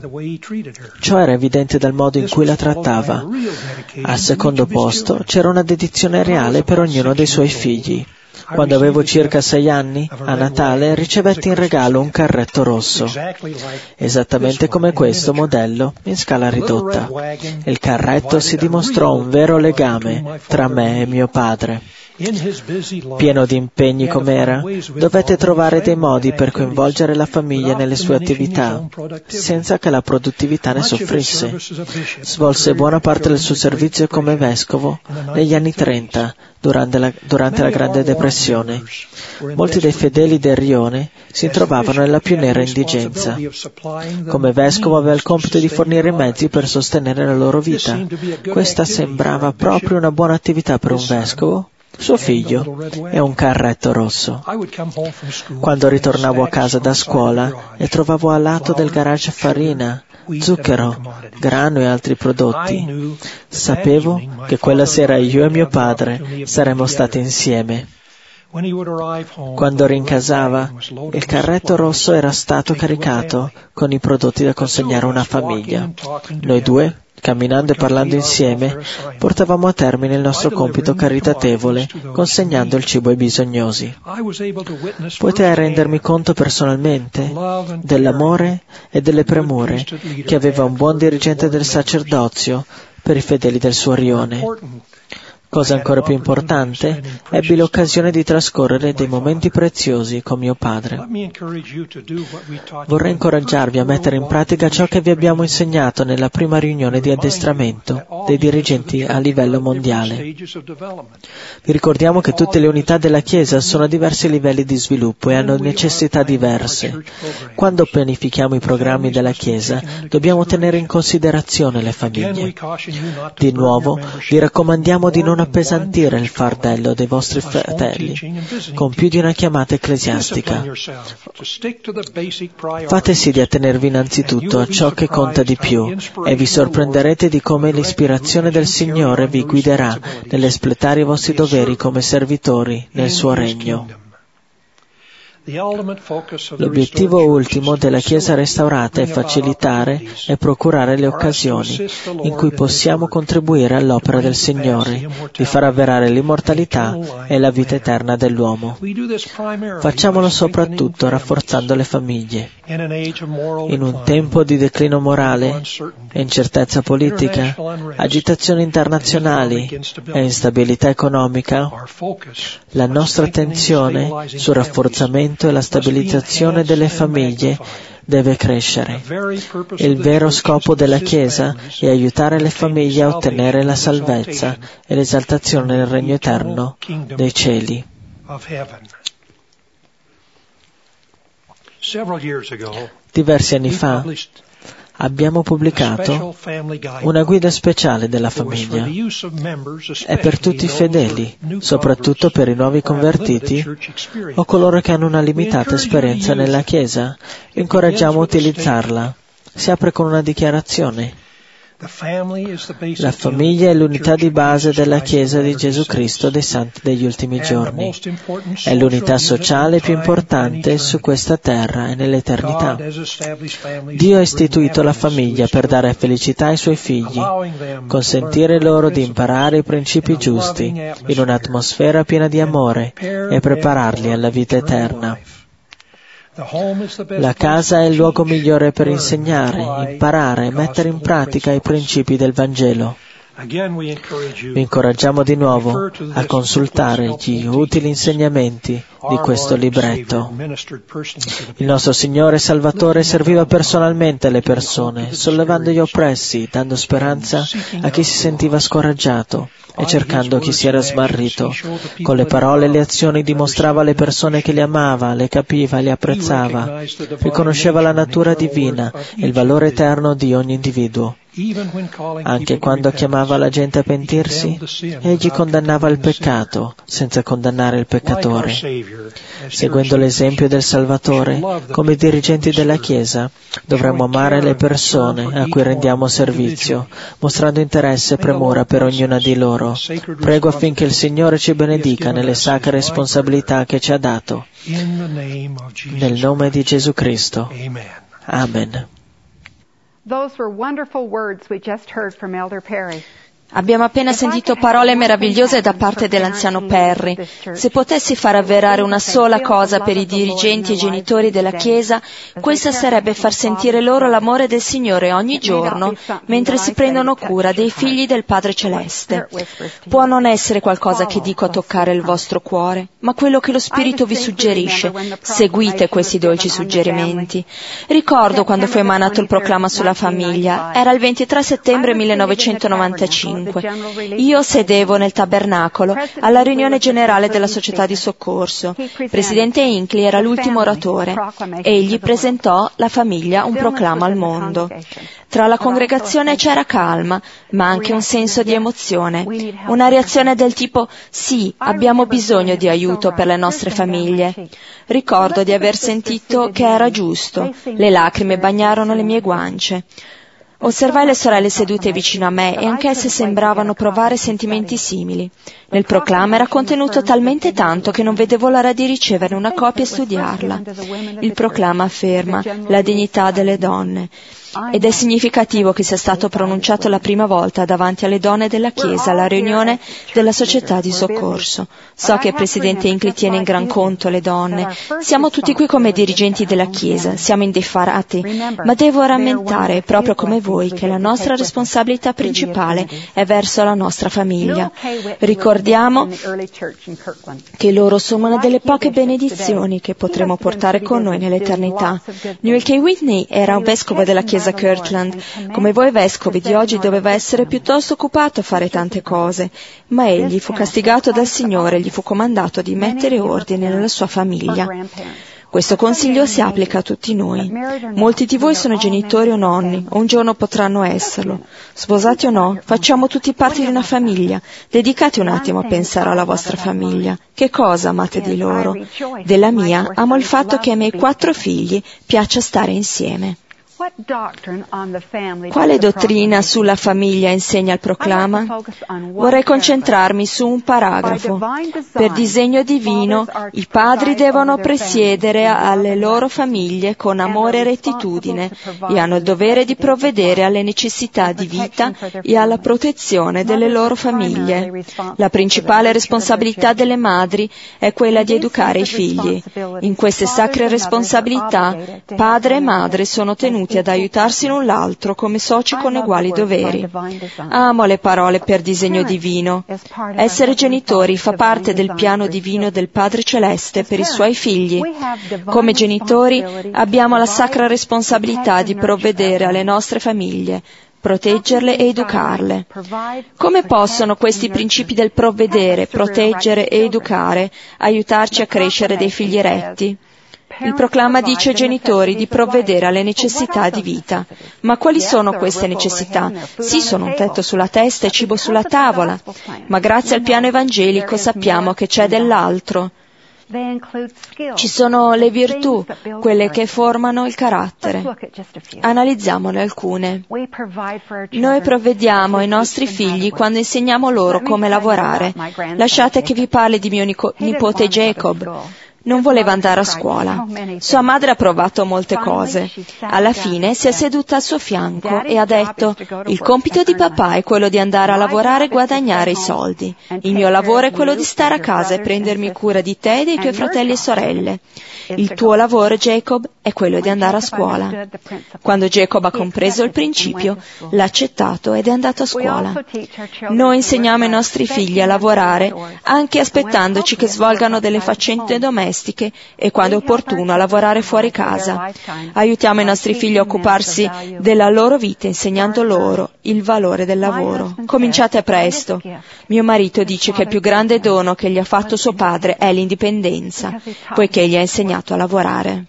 Ciò era evidente dal modo in cui la trattava. Al secondo posto c'era una dedizione reale per ognuno dei suoi figli. Quando avevo circa 6 anni, a Natale, ricevetti in regalo un carretto rosso, esattamente come questo modello, in scala ridotta. Il carretto si dimostrò un vero legame tra me e mio padre. Pieno di impegni com'era, dovette trovare dei modi per coinvolgere la famiglia nelle sue attività, senza che la produttività ne soffrisse. Svolse buona parte del suo servizio come vescovo negli anni 30, durante la Grande Depressione. Molti dei fedeli del rione si trovavano nella più nera indigenza. Come vescovo aveva il compito di fornire i mezzi per sostenere la loro vita. Questa sembrava proprio una buona attività per un vescovo, suo figlio e un carretto rosso. Quando ritornavo a casa da scuola e trovavo a lato del garage farina, zucchero, grano e altri prodotti, sapevo che quella sera io e mio padre saremmo stati insieme. Quando rincasava, il carretto rosso era stato caricato con i prodotti da consegnare a una famiglia. Noi due, camminando e parlando insieme, portavamo a termine il nostro compito caritatevole, consegnando il cibo ai bisognosi. Potei rendermi conto personalmente dell'amore e delle premure che aveva un buon dirigente del sacerdozio per i fedeli del suo rione. Cosa ancora più importante, ebbi l'occasione di trascorrere dei momenti preziosi con mio padre. Vorrei incoraggiarvi a mettere in pratica ciò che vi abbiamo insegnato nella prima riunione di addestramento dei dirigenti a livello mondiale. Vi ricordiamo che tutte le unità della Chiesa sono a diversi livelli di sviluppo e hanno necessità diverse. Quando pianifichiamo i programmi della Chiesa, dobbiamo tenere in considerazione le famiglie. Di nuovo, vi raccomandiamo di non non appesantire il fardello dei vostri fratelli con più di una chiamata ecclesiastica. Fate sì di attenervi innanzitutto a ciò che conta di più e vi sorprenderete di come l'ispirazione del Signore vi guiderà nell'espletare i vostri doveri come servitori nel suo regno. L'obiettivo ultimo della Chiesa restaurata è facilitare e procurare le occasioni in cui possiamo contribuire all'opera del Signore di far avverare l'immortalità e la vita eterna dell'uomo. Facciamolo soprattutto rafforzando le famiglie. In un tempo di declino morale e incertezza politica, agitazioni internazionali e instabilità economica, la nostra attenzione sul rafforzamento e la stabilizzazione delle famiglie deve crescere. Il vero scopo della Chiesa è aiutare le famiglie a ottenere la salvezza e l'esaltazione nel regno eterno dei cieli. Diversi anni fa abbiamo pubblicato una guida speciale della famiglia. È per tutti i fedeli, soprattutto per i nuovi convertiti o coloro che hanno una limitata esperienza nella Chiesa. Incoraggiamo a utilizzarla. Si apre con una dichiarazione. La famiglia è l'unità di base della Chiesa di Gesù Cristo dei Santi degli ultimi giorni. È l'unità sociale più importante su questa terra e nell'eternità. Dio ha istituito la famiglia per dare felicità ai suoi figli, consentire loro di imparare i principi giusti in un'atmosfera piena di amore e prepararli alla vita eterna. La casa è il luogo migliore per insegnare, imparare e mettere in pratica i principi del Vangelo. Vi incoraggiamo di nuovo a consultare gli utili insegnamenti di questo libretto. Il nostro Signore Salvatore serviva personalmente le persone, sollevando gli oppressi, dando speranza a chi si sentiva scoraggiato e cercando chi si era smarrito. Con le parole e le azioni dimostrava alle persone che li amava, le capiva, li apprezzava, riconosceva la natura divina e il valore eterno di ogni individuo. Anche quando chiamava la gente a pentirsi, egli condannava il peccato senza condannare il peccatore. Seguendo l'esempio del Salvatore, come dirigenti della Chiesa, dovremmo amare le persone a cui rendiamo servizio, mostrando interesse e premura per ognuna di loro. Prego affinché il Signore ci benedica nelle sacre responsabilità che ci ha dato. Nel nome di Gesù Cristo. Amen. Those were wonderful words we just heard from Elder Perry. Abbiamo appena sentito parole meravigliose da parte dell'anziano Perry. Se potessi far avverare una sola cosa per i dirigenti e genitori della Chiesa, questa sarebbe far sentire loro l'amore del Signore ogni giorno mentre si prendono cura dei figli del Padre Celeste. Può non essere qualcosa che dico a toccare il vostro cuore, ma quello che lo Spirito vi suggerisce. Seguite questi dolci suggerimenti. Ricordo quando fu emanato il proclama sulla famiglia. Era il 23 settembre 1995. Io sedevo nel tabernacolo alla riunione generale della società di soccorso. Il presidente Hinckley era l'ultimo oratore. Egli presentò la famiglia un proclama al mondo. Tra la congregazione c'era calma, ma anche un senso di emozione. Una reazione del tipo: sì, abbiamo bisogno di aiuto per le nostre famiglie. Ricordo di aver sentito che era giusto. Le lacrime bagnarono le mie guance. Osservai le sorelle sedute vicino a me e anch'esse sembravano provare sentimenti simili. Nel proclama era contenuto talmente tanto che non vedevo l'ora di ricevere una copia e studiarla. Il proclama afferma la dignità delle donne. Ed è significativo che sia stato pronunciato la prima volta davanti alle donne della Chiesa alla riunione della società di soccorso. So che il presidente Hinckley tiene in gran conto le donne. Siamo tutti qui come dirigenti della Chiesa, siamo indifferati, ma devo rammentare, proprio come voi, che la nostra responsabilità principale è verso la nostra famiglia. Ricordiamo che loro sono una delle poche benedizioni che potremo portare con noi nell'eternità. Newell K. Whitney era un vescovo della Chiesa Kirtland. Come voi vescovi di oggi doveva essere piuttosto occupato a fare tante cose, ma egli fu castigato dal Signore e gli fu comandato di mettere ordine nella sua famiglia. Questo consiglio si applica a tutti noi. Molti di voi sono genitori o nonni, o un giorno potranno esserlo. Sposati o no, facciamo tutti parte di una famiglia. Dedicate un attimo a pensare alla vostra famiglia. Che cosa amate di loro? Della mia, amo il fatto che ai miei 4 figli piaccia stare insieme. Quale dottrina sulla famiglia insegna il proclama? Vorrei concentrarmi su un paragrafo. Per disegno divino, i padri devono presiedere alle loro famiglie con amore e rettitudine e hanno il dovere di provvedere alle necessità di vita e alla protezione delle loro famiglie. La principale responsabilità delle madri è quella di educare i figli. In queste sacre responsabilità, padre e madre sono tenuti ad aiutarsi l'un l'altro come soci con uguali doveri. Amo le parole per disegno divino. Essere genitori fa parte del piano divino del Padre Celeste per i suoi figli. Come genitori abbiamo la sacra responsabilità di provvedere alle nostre famiglie, proteggerle e educarle. Come possono questi principi del provvedere, proteggere e educare aiutarci a crescere dei figli retti? Il proclama dice ai genitori di provvedere alle necessità di vita. Ma quali sono queste necessità? Sì, sono un tetto sulla testa e cibo sulla tavola, ma grazie al piano evangelico sappiamo che c'è dell'altro. Ci sono le virtù, quelle che formano il carattere. Analizziamone alcune. Noi provvediamo ai nostri figli quando insegniamo loro come lavorare. Lasciate che vi parli di mio nipote Jacob. Non voleva andare a scuola. Sua madre ha provato molte cose. Alla fine si è seduta al suo fianco e ha detto: il compito di papà è quello di andare a lavorare e guadagnare i soldi. Il mio lavoro è quello di stare a casa e prendermi cura di te e dei tuoi fratelli e sorelle. Il tuo lavoro, Jacob, è quello di andare a scuola. Quando Jacob ha compreso il principio, l'ha accettato ed è andato a scuola. Noi insegniamo ai nostri figli a lavorare anche aspettandoci che svolgano delle faccende domestiche e, quando è opportuno, a lavorare fuori casa. Aiutiamo i nostri figli a occuparsi della loro vita insegnando loro il valore del lavoro. Cominciate presto. Mio marito dice che il più grande dono che gli ha fatto suo padre è l'indipendenza, poiché gli ha insegnato a lavorare.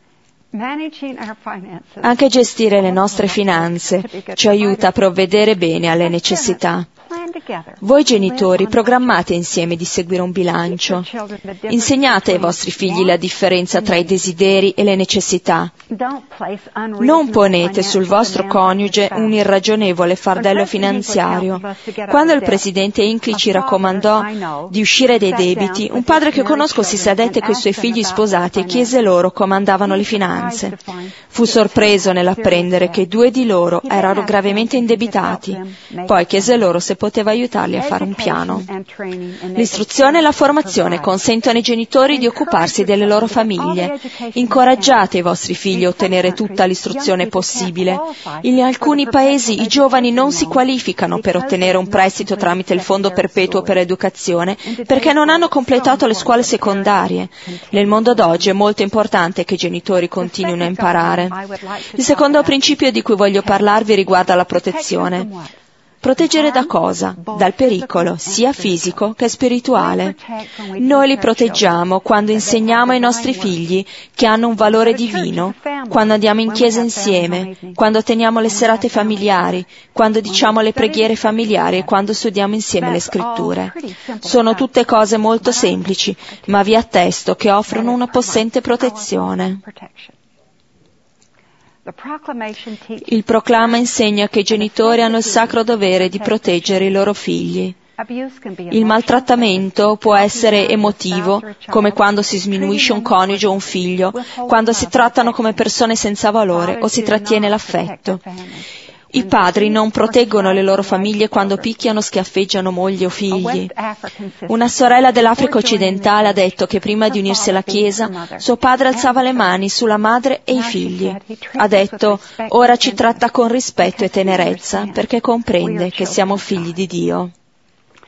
Anche gestire le nostre finanze ci aiuta a provvedere bene alle necessità. Voi genitori programmate insieme di seguire un bilancio. Insegnate ai vostri figli la differenza tra i desideri e le necessità. Non ponete sul vostro coniuge un irragionevole fardello finanziario. Quando il presidente Hinckley ci raccomandò di uscire dai debiti, un padre che conosco si sedette coi suoi figli sposati e chiese loro come andavano le finanze. Fu sorpreso nell'apprendere che 2 di loro erano gravemente indebitati. Poi chiese loro se poteva aiutarli a fare un piano. L'istruzione e la formazione consentono ai genitori di occuparsi delle loro famiglie. Incoraggiate i vostri figli a ottenere tutta l'istruzione possibile. In alcuni paesi i giovani non si qualificano per ottenere un prestito tramite il Fondo Perpetuo per l'Educazione perché non hanno completato le scuole secondarie. Nel mondo d'oggi è molto importante che i genitori continuino a imparare. Il secondo principio di cui voglio parlarvi riguarda la protezione. Proteggere da cosa? Dal pericolo, sia fisico che spirituale. Noi li proteggiamo quando insegniamo ai nostri figli che hanno un valore divino, quando andiamo in chiesa insieme, quando teniamo le serate familiari, quando diciamo le preghiere familiari e quando studiamo insieme le scritture. Sono tutte cose molto semplici, ma vi attesto che offrono una possente protezione. Il proclama insegna che i genitori hanno il sacro dovere di proteggere i loro figli. Il maltrattamento può essere emotivo, come quando si sminuisce un coniuge o un figlio, quando si trattano come persone senza valore o si trattiene l'affetto. I padri non proteggono le loro famiglie quando picchiano o schiaffeggiano mogli o figli. Una sorella dell'Africa occidentale ha detto che prima di unirsi alla Chiesa, suo padre alzava le mani sulla madre e i figli. Ha detto: ora ci tratta con rispetto e tenerezza perché comprende che siamo figli di Dio.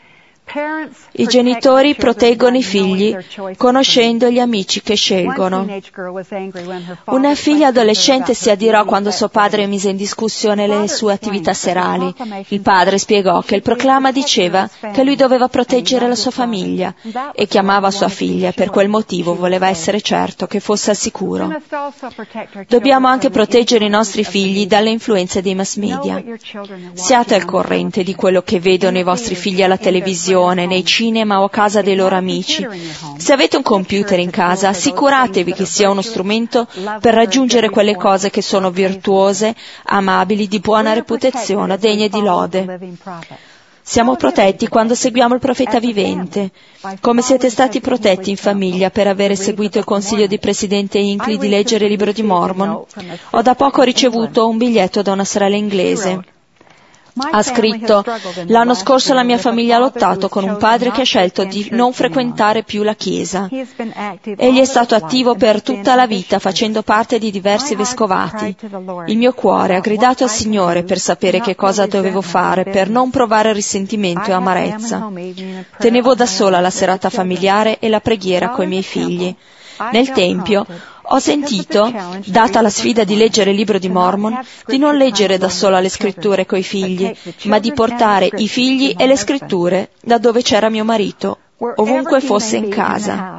I genitori proteggono i figli, conoscendo gli amici che scelgono. Una figlia adolescente si adirò quando suo padre mise in discussione le sue attività serali. Il padre spiegò che il proclama diceva che lui doveva proteggere la sua famiglia e chiamava sua figlia e per quel motivo voleva essere certo che fosse al sicuro. Dobbiamo anche proteggere i nostri figli dalle influenze dei mass media. Siate al corrente di quello che vedono i vostri figli alla televisione, nei cinema o a casa dei loro amici. Se avete un computer in casa, assicuratevi che sia uno strumento per raggiungere quelle cose che sono virtuose, amabili, di buona reputazione, degne di lode. Siamo protetti quando seguiamo il profeta vivente. Come siete stati protetti in famiglia per avere seguito il consiglio di Presidente Hinckley di leggere il libro di Mormon? Ho da poco ricevuto un biglietto da una sorella inglese. Ha scritto: l'anno scorso la mia famiglia ha lottato con un padre che ha scelto di non frequentare più la chiesa. Egli è stato attivo per tutta la vita facendo parte di diversi vescovati. Il mio cuore ha gridato al Signore per sapere che cosa dovevo fare per non provare risentimento e amarezza. Tenevo da sola la serata familiare e la preghiera coi miei figli. Nel Tempio ho sentito, data la sfida di leggere il libro di Mormon, di non leggere da sola le scritture coi figli, ma di portare i figli e le scritture da dove c'era mio marito, ovunque fosse in casa.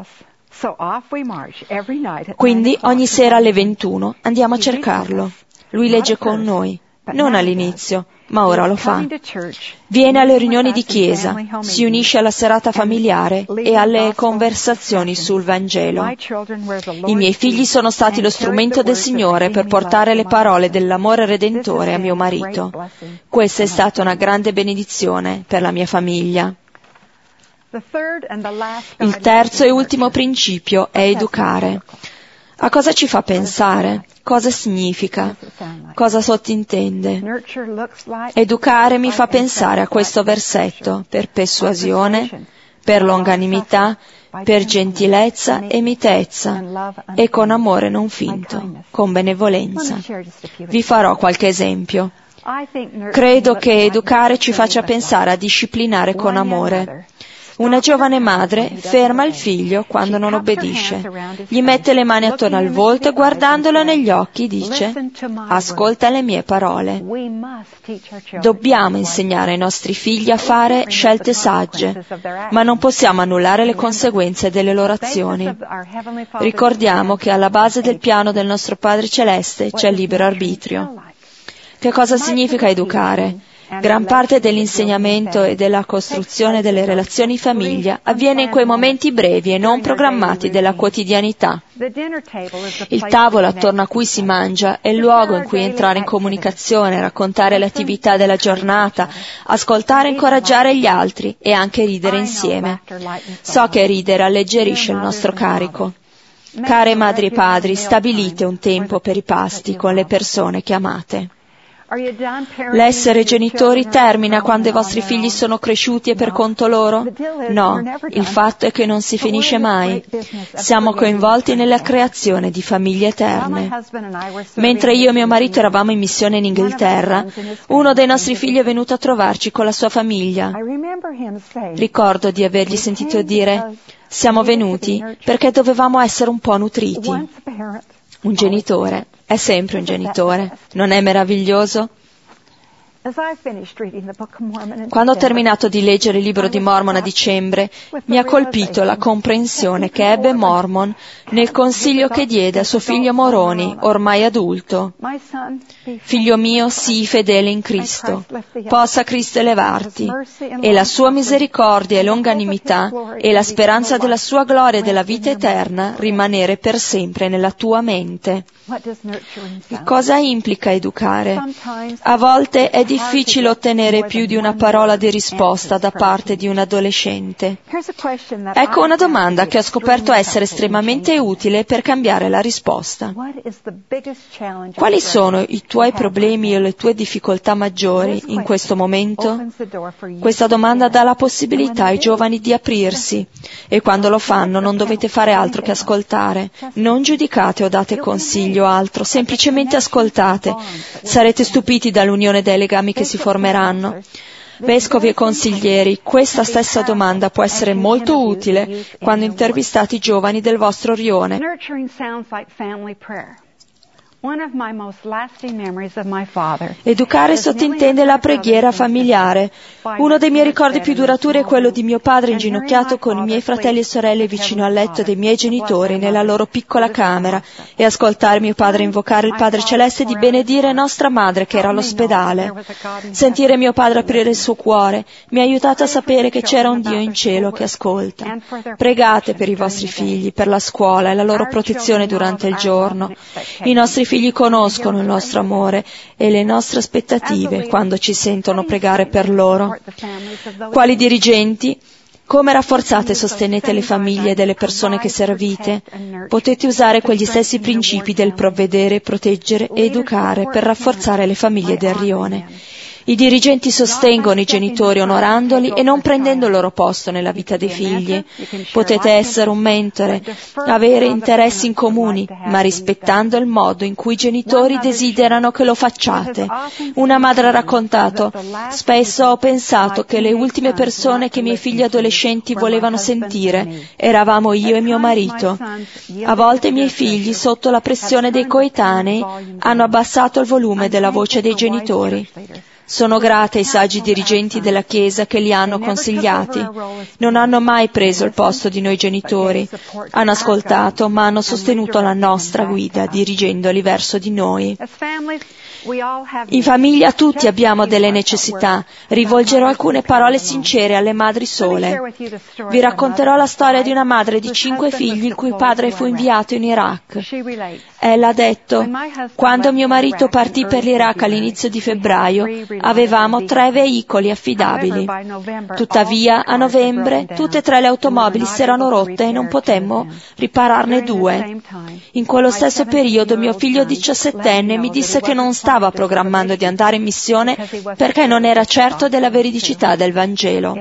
Quindi ogni sera alle 21 andiamo a cercarlo. Lui legge con noi, non all'inizio, ma ora lo fa. Viene alle riunioni di chiesa, si unisce alla serata familiare e alle conversazioni sul Vangelo. I miei figli sono stati lo strumento del Signore per portare le parole dell'amore redentore a mio marito. Questa è stata una grande benedizione per la mia famiglia. Il terzo e ultimo principio è educare. A cosa ci fa pensare? Cosa significa? Cosa sottintende? Educare mi fa pensare a questo versetto: per persuasione, per longanimità, per gentilezza e mitezza, e con amore non finto, con benevolenza. Vi farò qualche esempio. Credo che educare ci faccia pensare a disciplinare con amore. Una giovane madre ferma il figlio quando non obbedisce. Gli mette le mani attorno al volto e guardandolo negli occhi dice: ascolta le mie parole. Dobbiamo insegnare ai nostri figli a fare scelte sagge, ma non possiamo annullare le conseguenze delle loro azioni. Ricordiamo che alla base del piano del nostro Padre Celeste c'è il libero arbitrio. Che cosa significa educare? Gran parte dell'insegnamento e della costruzione delle relazioni in famiglia avviene in quei momenti brevi e non programmati della quotidianità. Il tavolo attorno a cui si mangia è il luogo in cui entrare in comunicazione, raccontare le attività della giornata, ascoltare e incoraggiare gli altri e anche ridere insieme. So che ridere alleggerisce il nostro carico. Care madri e padri, stabilite un tempo per i pasti con le persone che amate. L'essere genitori termina quando i vostri figli sono cresciuti e per conto loro? No, il fatto è che non si finisce mai. Siamo coinvolti nella creazione di famiglie eterne. Mentre io e mio marito eravamo in missione in Inghilterra, uno dei nostri figli è venuto a trovarci con la sua famiglia. Ricordo di avergli sentito dire: siamo venuti perché dovevamo essere un po' nutriti. Un genitore è sempre un genitore, non è meraviglioso? Quando ho terminato di leggere il libro di Mormon a dicembre, mi ha colpito la comprensione che ebbe Mormon nel consiglio che diede a suo figlio Moroni, ormai adulto. Figlio mio, sii fedele in Cristo, possa Cristo elevarti, e la sua misericordia e longanimità e la speranza della sua gloria e della vita eterna rimanere per sempre nella tua mente. Che cosa implica educare? A volte è difficile ottenere più di una parola di risposta da parte di un adolescente. Ecco una domanda che ho scoperto essere estremamente utile per cambiare la risposta. Quali sono i tuoi problemi o le tue difficoltà maggiori in questo momento? Questa domanda dà la possibilità ai giovani di aprirsi, e quando lo fanno non dovete fare altro che ascoltare. Non giudicate o date consigli o altro, semplicemente ascoltate. Sarete stupiti dall'unione dei legami che si formeranno. Vescovi e consiglieri, questa stessa domanda può essere molto utile quando intervistate i giovani del vostro rione. Educare sottintende la preghiera familiare. Uno dei miei ricordi più duraturi è quello di mio padre inginocchiato con i miei fratelli e sorelle vicino al letto dei miei genitori nella loro piccola camera e ascoltare mio padre invocare il Padre Celeste di benedire nostra madre che era all'ospedale. Sentire mio padre aprire il suo cuore mi ha aiutato a sapere che c'era un Dio in cielo che ascolta. Pregate per i vostri figli, per la scuola e la loro protezione durante il giorno. I nostri figli conoscono il nostro amore e le nostre aspettative quando ci sentono pregare per loro. Quali dirigenti? Come rafforzate e sostenete le famiglie delle persone che servite? Potete usare quegli stessi principi del provvedere, proteggere e educare per rafforzare le famiglie del rione. I dirigenti sostengono i genitori onorandoli e non prendendo il loro posto nella vita dei figli. Potete essere un mentore, avere interessi in comuni, ma rispettando il modo in cui i genitori desiderano che lo facciate. Una madre ha raccontato: spesso ho pensato che le ultime persone che i miei figli adolescenti volevano sentire eravamo io e mio marito. A volte i miei figli, sotto la pressione dei coetanei, hanno abbassato il volume della voce dei genitori. Sono grata ai saggi dirigenti della Chiesa che li hanno consigliati. Non hanno mai preso il posto di noi genitori. Hanno ascoltato, ma hanno sostenuto la nostra guida, dirigendoli verso di noi. In famiglia tutti abbiamo delle necessità. Rivolgerò alcune parole sincere alle madri sole. Vi racconterò la storia di una madre di 5 figli il cui padre fu inviato in Iraq. Ella ha detto: quando mio marito partì per l'Iraq all'inizio di febbraio, avevamo 3 veicoli affidabili. Tuttavia, a novembre, tutte e 3 le automobili si erano rotte e non potemmo ripararne 2. In quello stesso periodo mio figlio 17enne mi disse che non stava programmando di andare in missione perché non era certo della veridicità del Vangelo.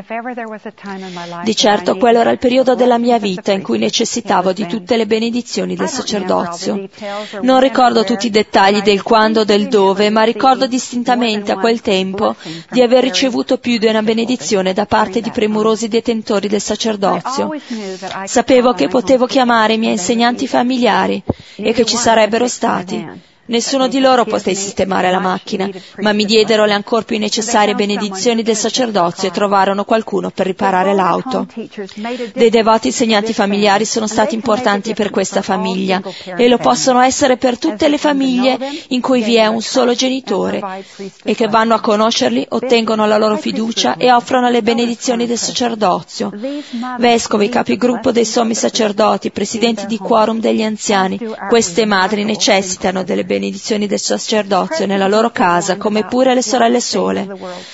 Di certo quello era il periodo della mia vita in cui necessitavo di tutte le benedizioni del sacerdozio. Non ricordo tutti i dettagli del quando o del dove, ma ricordo distintamente a quel tempo di aver ricevuto più di una benedizione da parte di premurosi detentori del sacerdozio. Sapevo che potevo chiamare i miei insegnanti familiari e che ci sarebbero stati. Nessuno di loro poté sistemare la macchina, ma mi diedero le ancor più necessarie benedizioni del sacerdozio e trovarono qualcuno per riparare l'auto. Dei devoti insegnanti familiari sono stati importanti per questa famiglia e lo possono essere per tutte le famiglie in cui vi è un solo genitore e che vanno a conoscerli, ottengono la loro fiducia e offrono le benedizioni del sacerdozio. Vescovi, capigruppo dei sommi sacerdoti, presidenti di quorum degli anziani, queste madri necessitano delle benedizioni del sacerdozio nella loro casa, come pure le sorelle sole.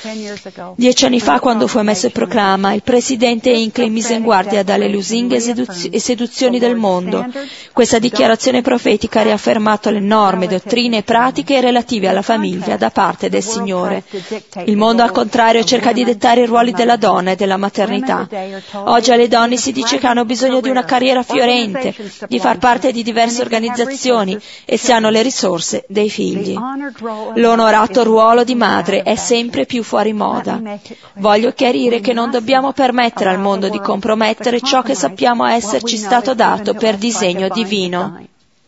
10 anni fa, quando fu emesso il proclama, il presidente Hinckley mise in guardia dalle lusinghe e seduzioni del mondo. Questa dichiarazione profetica ha riaffermato le norme, dottrine e pratiche relative alla famiglia da parte del Signore. Il mondo, al contrario, cerca di dettare i ruoli della donna e della maternità. Oggi alle donne si dice che hanno bisogno di una carriera fiorente, di far parte di diverse organizzazioni e se hanno le risorse dei figli. L'onorato ruolo di madre è sempre più fuori moda. Voglio chiarire che non dobbiamo permettere al mondo di compromettere ciò che sappiamo esserci stato dato per disegno divino.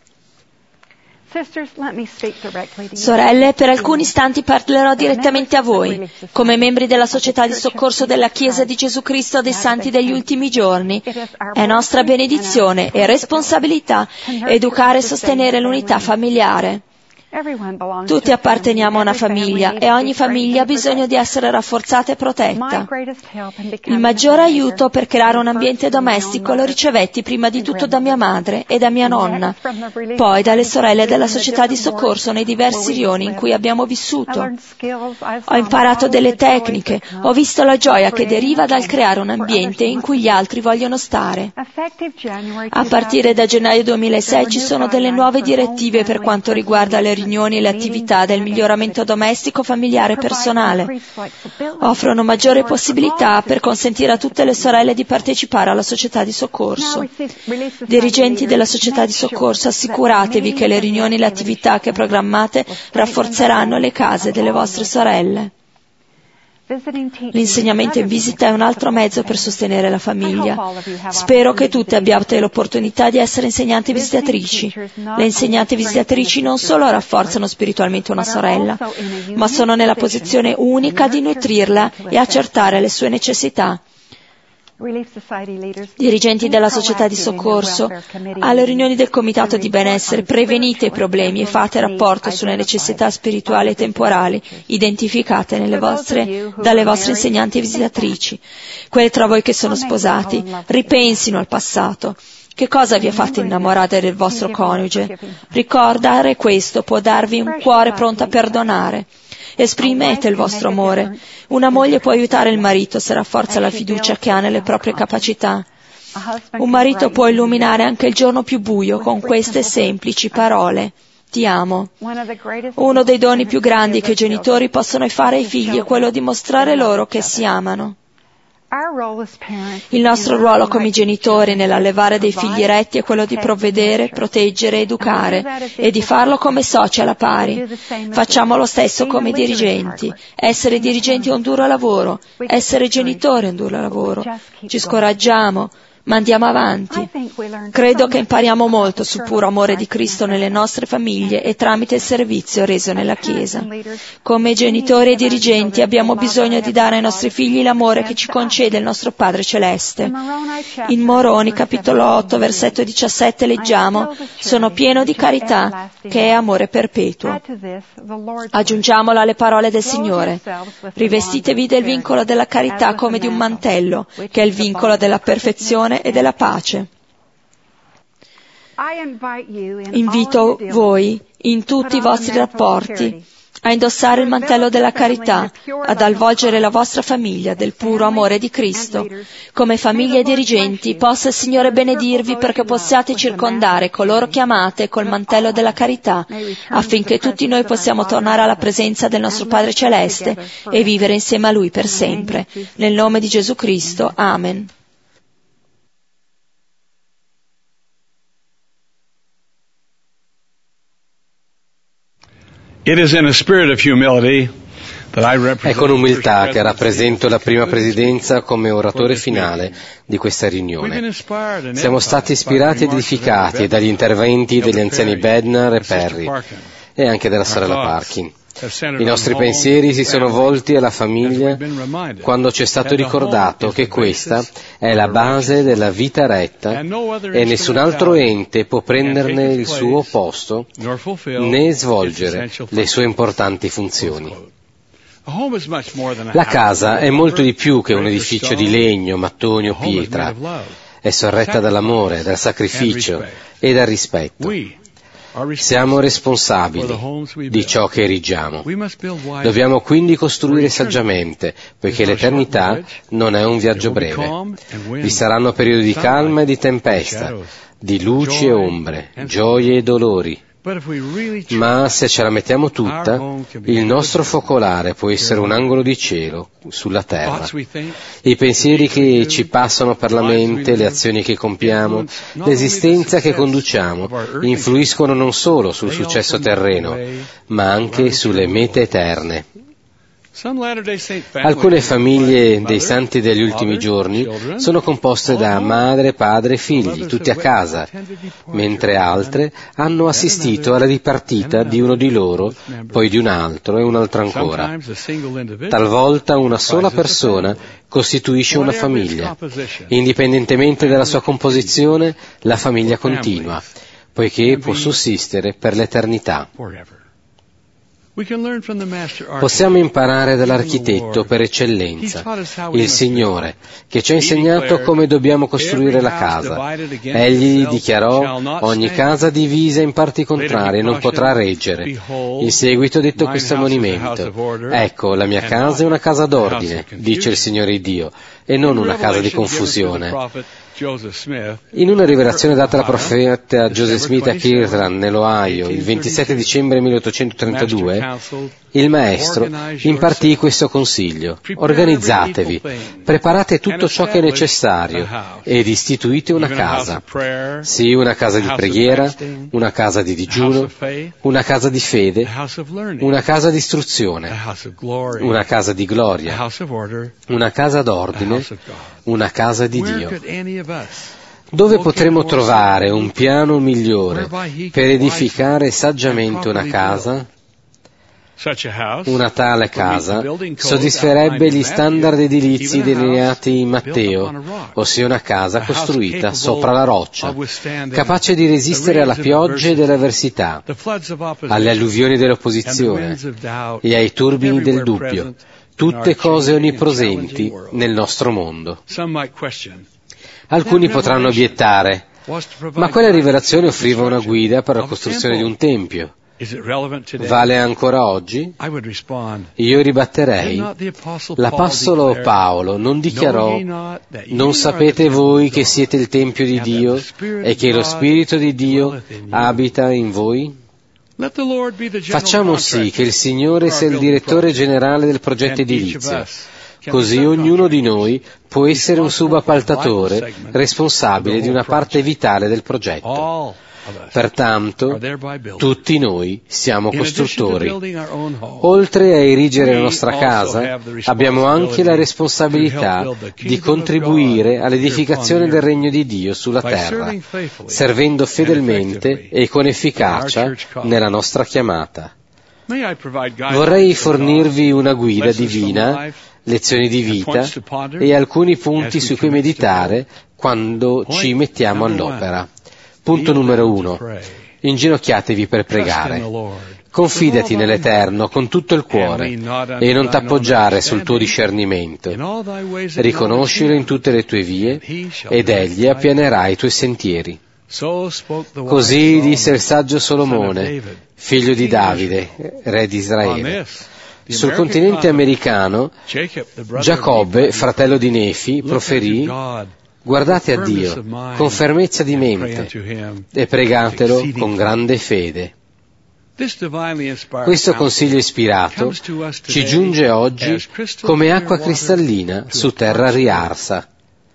Sorelle, per alcuni istanti parlerò direttamente a voi. Come membri della Società di Soccorso della Chiesa di Gesù Cristo dei Santi degli Ultimi Giorni, è nostra benedizione e responsabilità educare e sostenere l'unità familiare. Tutti apparteniamo a una famiglia e ogni famiglia ha bisogno di essere rafforzata e protetta. Il maggiore aiuto per creare un ambiente domestico lo ricevetti prima di tutto da mia madre e da mia nonna, poi dalle sorelle della società di soccorso nei diversi rioni in cui abbiamo vissuto. Ho imparato delle tecniche, ho visto la gioia che deriva dal creare un ambiente in cui gli altri vogliono stare. A partire da gennaio 2006 ci sono delle nuove direttive per quanto riguarda le riunioni e le attività del miglioramento domestico, familiare e personale. Offrono maggiori possibilità per consentire a tutte le sorelle di partecipare alla società di soccorso. Dirigenti della società di soccorso, assicuratevi che le riunioni e le attività che programmate rafforzeranno le case delle vostre sorelle. L'insegnamento in visita è un altro mezzo per sostenere la famiglia. Spero che tutte abbiate l'opportunità di essere insegnanti visitatrici. Le insegnanti visitatrici non solo rafforzano spiritualmente una sorella, ma sono nella posizione unica di nutrirla e accertare le sue necessità. Dirigenti della società di soccorso, alle riunioni del comitato di benessere, prevenite i problemi e fate rapporto sulle necessità spirituali e temporali identificate dalle vostre insegnanti visitatrici. Quelli tra voi che sono sposati, ripensino al passato. Che cosa vi ha fatto innamorare del vostro coniuge? Ricordare questo può darvi un cuore pronto a perdonare. Esprimete il vostro amore. Una moglie può aiutare il marito se rafforza la fiducia che ha nelle proprie capacità. Un marito può illuminare anche il giorno più buio con queste semplici parole. Ti amo. Uno dei doni più grandi che i genitori possono fare ai figli è quello di mostrare loro che si amano. Il nostro ruolo come genitori nell'allevare dei figli retti è quello di provvedere, proteggere, educare e di farlo come soci alla pari. Facciamo lo stesso come dirigenti. Essere dirigenti è un duro lavoro, essere genitori è un duro lavoro. Ci scoraggiamo, ma andiamo avanti. Credo che impariamo molto sul puro amore di Cristo nelle nostre famiglie e tramite il servizio reso nella Chiesa. Come genitori e dirigenti abbiamo bisogno di dare ai nostri figli l'amore che ci concede il nostro Padre Celeste. In Moroni, capitolo 8, versetto 17, leggiamo: «Sono pieno di carità, che è amore perpetuo». Aggiungiamolo alle parole del Signore: «Rivestitevi del vincolo della carità come di un mantello, che è il vincolo della perfezione e della pace». Invito voi, in tutti i vostri rapporti, a indossare il mantello della carità, ad avvolgere la vostra famiglia del puro amore di Cristo. Come famiglie dirigenti, possa il Signore benedirvi perché possiate circondare coloro che amate col mantello della carità, affinché tutti noi possiamo tornare alla presenza del nostro Padre Celeste e vivere insieme a Lui per sempre. Nel nome di Gesù Cristo. Amen. È con umiltà che rappresento la prima presidenza come oratore finale di questa riunione. Siamo stati ispirati ed edificati dagli interventi degli anziani Bednar e Perry e anche della sorella Parkin. I nostri pensieri si sono volti alla famiglia quando ci è stato ricordato che questa è la base della vita retta e nessun altro ente può prenderne il suo posto né svolgere le sue importanti funzioni. La casa è molto di più che un edificio di legno, mattoni o pietra. È sorretta dall'amore, dal sacrificio e dal rispetto. Siamo responsabili di ciò che erigiamo. Dobbiamo quindi costruire saggiamente, poiché l'eternità non è un viaggio breve. Vi saranno periodi di calma e di tempesta, di luci e ombre, gioie e dolori. Ma se ce la mettiamo tutta, il nostro focolare può essere un angolo di cielo sulla terra. I pensieri che ci passano per la mente, le azioni che compiamo, l'esistenza che conduciamo, influiscono non solo sul successo terreno, ma anche sulle mete eterne. Alcune famiglie dei santi degli ultimi giorni sono composte da madre, padre e figli, tutti a casa, mentre altre hanno assistito alla dipartita di uno di loro, poi di un altro e un altro ancora. Talvolta una sola persona costituisce una famiglia. Indipendentemente dalla sua composizione, la famiglia continua, poiché può sussistere per l'eternità. Possiamo imparare dall'architetto per eccellenza, il Signore, che ci ha insegnato come dobbiamo costruire la casa. Egli dichiarò: ogni casa divisa in parti contrarie non potrà reggere. In seguito ha detto questo ammonimento: ecco, la mia casa è una casa d'ordine, dice il Signore Dio, e non una casa di confusione. In una rivelazione data dal profeta Joseph Smith a Kirtland, nell'Ohio, il 27 dicembre 1832, il maestro impartì questo consiglio: organizzatevi, preparate tutto ciò che è necessario ed istituite una casa. Sì, una casa di preghiera, una casa di digiuno, una casa di fede, una casa di istruzione, una casa di gloria, una casa d'ordine, una casa di Dio. Dove potremo trovare un piano migliore per edificare saggiamente una casa? Una tale casa soddisferebbe gli standard edilizi delineati in Matteo, ossia una casa costruita sopra la roccia, capace di resistere alla pioggia e dell'avversità, alle alluvioni dell'opposizione e ai turbini del dubbio, tutte cose onnipresenti nel nostro mondo. Alcuni potranno obiettare: ma quella rivelazione offriva una guida per la costruzione di un tempio. Vale ancora oggi? Io ribatterei: l'Apostolo Paolo non dichiarò: non sapete voi che siete il Tempio di Dio e che lo Spirito di Dio abita in voi? Facciamo sì che il Signore sia il direttore generale del progetto edilizio, così ognuno di noi può essere un subappaltatore responsabile di una parte vitale del progetto. Pertanto, tutti noi siamo costruttori. Oltre a erigere la nostra casa, abbiamo anche la responsabilità di contribuire all'edificazione del regno di Dio sulla terra, servendo fedelmente e con efficacia nella nostra chiamata. Vorrei fornirvi una guida divina, lezioni di vita e alcuni punti su cui meditare quando ci mettiamo all'opera. Punto numero 1. Inginocchiatevi per pregare. Confidati nell'Eterno con tutto il cuore e non t'appoggiare sul tuo discernimento. Riconoscilo in tutte le tue vie ed Egli appianerà i tuoi sentieri. Così disse il saggio Solomone, figlio di Davide, re di Israele. Sul continente americano, Giacobbe, fratello di Nefi, proferì: guardate a Dio con fermezza di mente e pregatelo con grande fede. Questo consiglio ispirato ci giunge oggi come acqua cristallina su terra riarsa.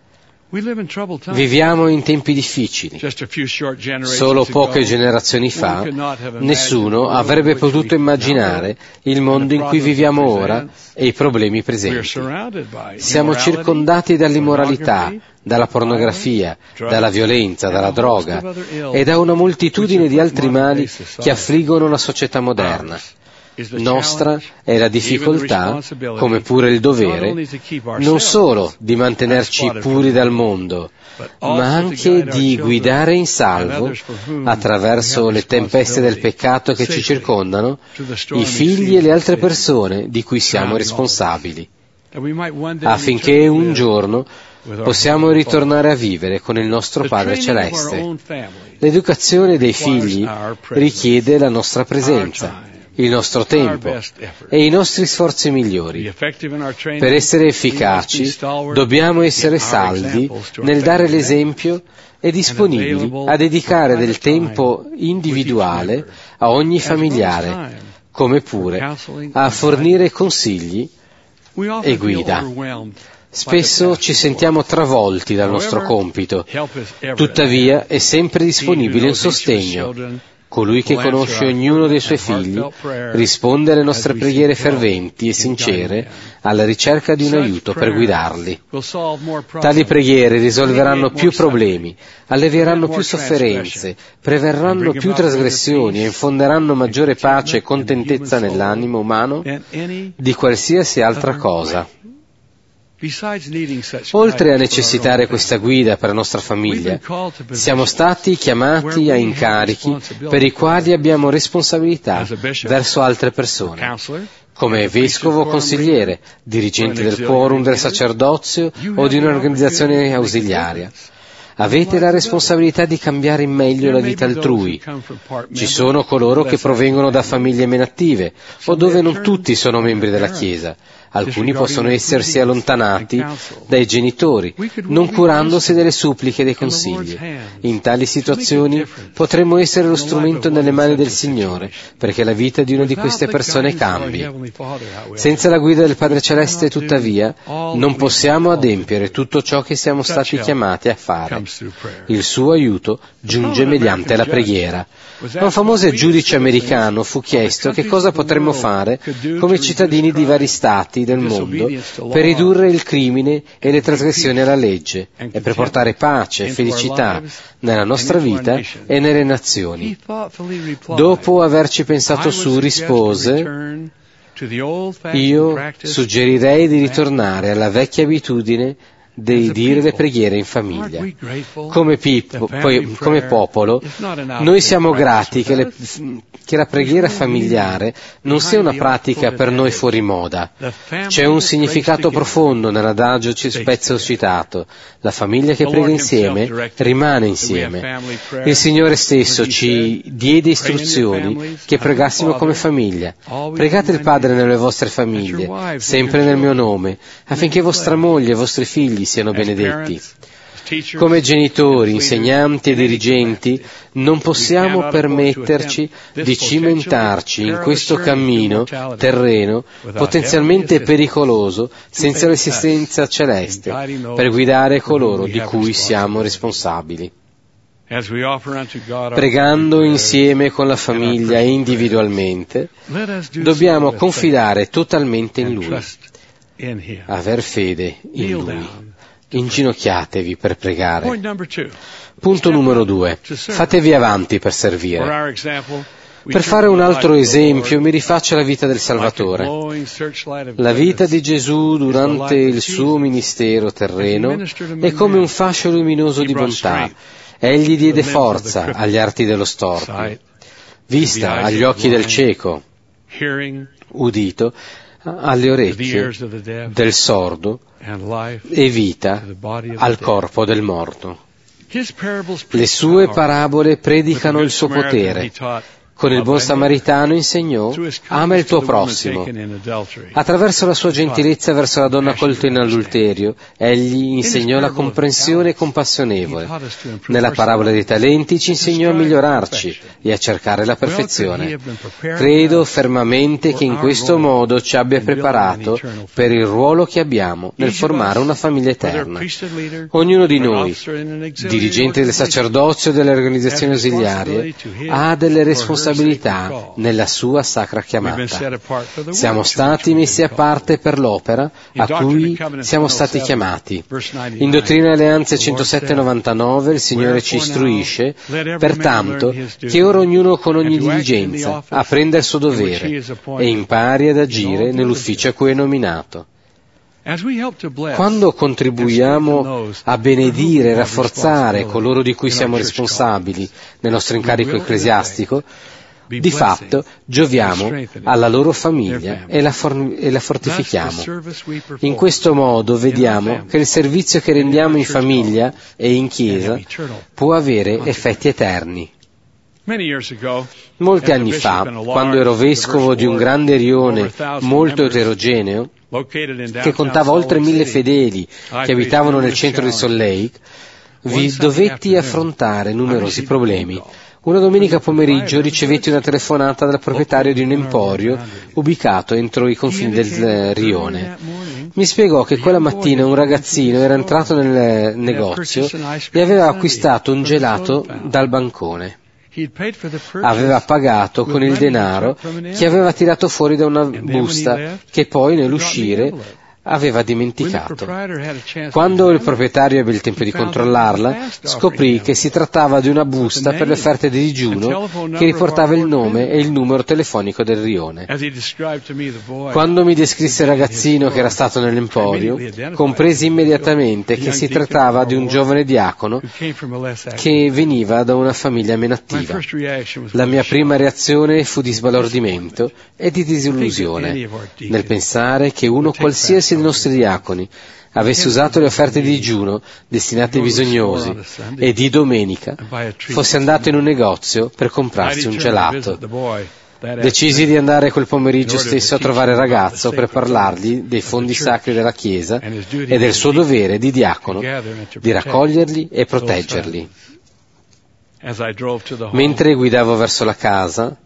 Viviamo in tempi difficili. Solo poche generazioni fa, nessuno avrebbe potuto immaginare il mondo in cui viviamo ora e i problemi presenti. Siamo circondati dall'immoralità, dalla pornografia, dalla violenza, dalla droga e da una moltitudine di altri mali che affliggono la società moderna. Nostra è la difficoltà, come pure il dovere, non solo di mantenerci puri dal mondo, ma anche di guidare in salvo, attraverso le tempeste del peccato che ci circondano, i figli e le altre persone di cui siamo responsabili, affinché un giorno possiamo ritornare a vivere con il nostro Padre Celeste. L'educazione dei figli richiede la nostra presenza, il nostro tempo e i nostri sforzi migliori. Per essere efficaci dobbiamo essere saldi nel dare l'esempio e disponibili a dedicare del tempo individuale a ogni familiare, come pure a fornire consigli e guida. Spesso ci sentiamo travolti dal nostro compito, tuttavia è sempre disponibile un sostegno. Colui che conosce ognuno dei suoi figli risponde alle nostre preghiere ferventi e sincere alla ricerca di un aiuto per guidarli. Tali preghiere risolveranno più problemi, allevieranno più sofferenze, preverranno più trasgressioni e infonderanno maggiore pace e contentezza nell'animo umano di qualsiasi altra cosa. Oltre a necessitare questa guida per la nostra famiglia, siamo stati chiamati a incarichi per i quali abbiamo responsabilità verso altre persone, come vescovo o consigliere, dirigente del quorum del sacerdozio o di un'organizzazione ausiliaria. Avete la responsabilità di cambiare in meglio la vita altrui. Ci sono coloro che provengono da famiglie meno attive o dove non tutti sono membri della Chiesa. Alcuni possono essersi allontanati dai genitori, non curandosi delle suppliche e dei consigli. In tali situazioni potremmo essere lo strumento nelle mani del Signore, perché la vita di una di queste persone cambi. Senza la guida del Padre Celeste, tuttavia, non possiamo adempiere tutto ciò che siamo stati chiamati a fare. Il suo aiuto giunge mediante la preghiera. A un famoso giudice americano fu chiesto che cosa potremmo fare come cittadini di vari stati del mondo per ridurre il crimine e le trasgressioni alla legge e per portare pace e felicità nella nostra vita e nelle nazioni. Dopo averci pensato su, rispose: io suggerirei di ritornare alla vecchia abitudine di dire le preghiere in famiglia. Come popolo, noi siamo grati che la preghiera familiare non sia una pratica per noi fuori moda. C'è un significato profondo nell'adagio spesso citato: la famiglia che prega insieme rimane insieme. Il Signore stesso ci diede istruzioni che pregassimo come famiglia. Pregate il Padre nelle vostre famiglie, sempre nel mio nome, affinché vostra moglie e i vostri figli siano benedetti. Come genitori, insegnanti e dirigenti non possiamo permetterci di cimentarci in questo cammino terreno potenzialmente pericoloso senza l'assistenza celeste per guidare coloro di cui siamo responsabili. Pregando insieme con la famiglia e individualmente, dobbiamo confidare totalmente in Lui, aver fede in Lui. Inginocchiatevi per pregare. Punto numero 2. Fatevi avanti per servire. Per fare un altro esempio, mi rifaccio alla vita del Salvatore. La vita di Gesù durante il suo ministero terreno è come un fascio luminoso di bontà. Egli diede forza agli arti dello storpio, vista agli occhi del cieco, udito alle orecchie del sordo e vita al corpo del morto. Le sue parabole predicano il suo potere. Con il buon samaritano insegnò: ama il tuo prossimo. Attraverso la sua gentilezza verso la donna colta in adulterio, egli insegnò la comprensione compassionevole. Nella parabola dei talenti ci insegnò a migliorarci e a cercare la perfezione. Credo fermamente che in questo modo ci abbia preparato per il ruolo che abbiamo nel formare una famiglia eterna. Ognuno di noi, dirigente del sacerdozio e delle organizzazioni ausiliarie, ha delle responsabilità nella sua sacra chiamata. Siamo stati messi a parte per l'opera a cui siamo stati chiamati. In Dottrina e Alleanze 107-99 il Signore ci istruisce, pertanto, che ora ognuno con ogni diligenza apprenda il suo dovere e impari ad agire nell'ufficio a cui è nominato. Quando contribuiamo a benedire e rafforzare coloro di cui siamo responsabili nel nostro incarico ecclesiastico, di fatto gioviamo alla loro famiglia e la fortifichiamo. In questo modo vediamo che il servizio che rendiamo in famiglia e in chiesa può avere effetti eterni. Molti anni fa, quando ero vescovo di un grande rione molto eterogeneo, che contava oltre 1000 fedeli che abitavano nel centro di Salt Lake, vi dovetti affrontare numerosi problemi. Una domenica pomeriggio ricevetti una telefonata dal proprietario di un emporio ubicato entro i confini del rione. Mi spiegò che quella mattina un ragazzino era entrato nel negozio e aveva acquistato un gelato dal bancone. Aveva pagato con il denaro che aveva tirato fuori da una busta che poi nell'uscire aveva dimenticato. Quando il proprietario ebbe il tempo di controllarla, scoprì che si trattava di una busta per le offerte di digiuno che riportava il nome e il numero telefonico del rione. Quando mi descrisse il ragazzino che era stato nell'emporio, compresi immediatamente che si trattava di un giovane diacono che veniva da una famiglia meno attiva. La mia prima reazione fu di sbalordimento e di disillusione nel pensare che uno qualsiasi dei nostri diaconi avesse usato le offerte di digiuno destinate ai bisognosi e di domenica fosse andato in un negozio per comprarsi un gelato. Decisi di andare quel pomeriggio stesso a trovare il ragazzo per parlargli dei fondi sacri della Chiesa e del suo dovere di diacono di raccoglierli e proteggerli. Mentre guidavo verso la casa,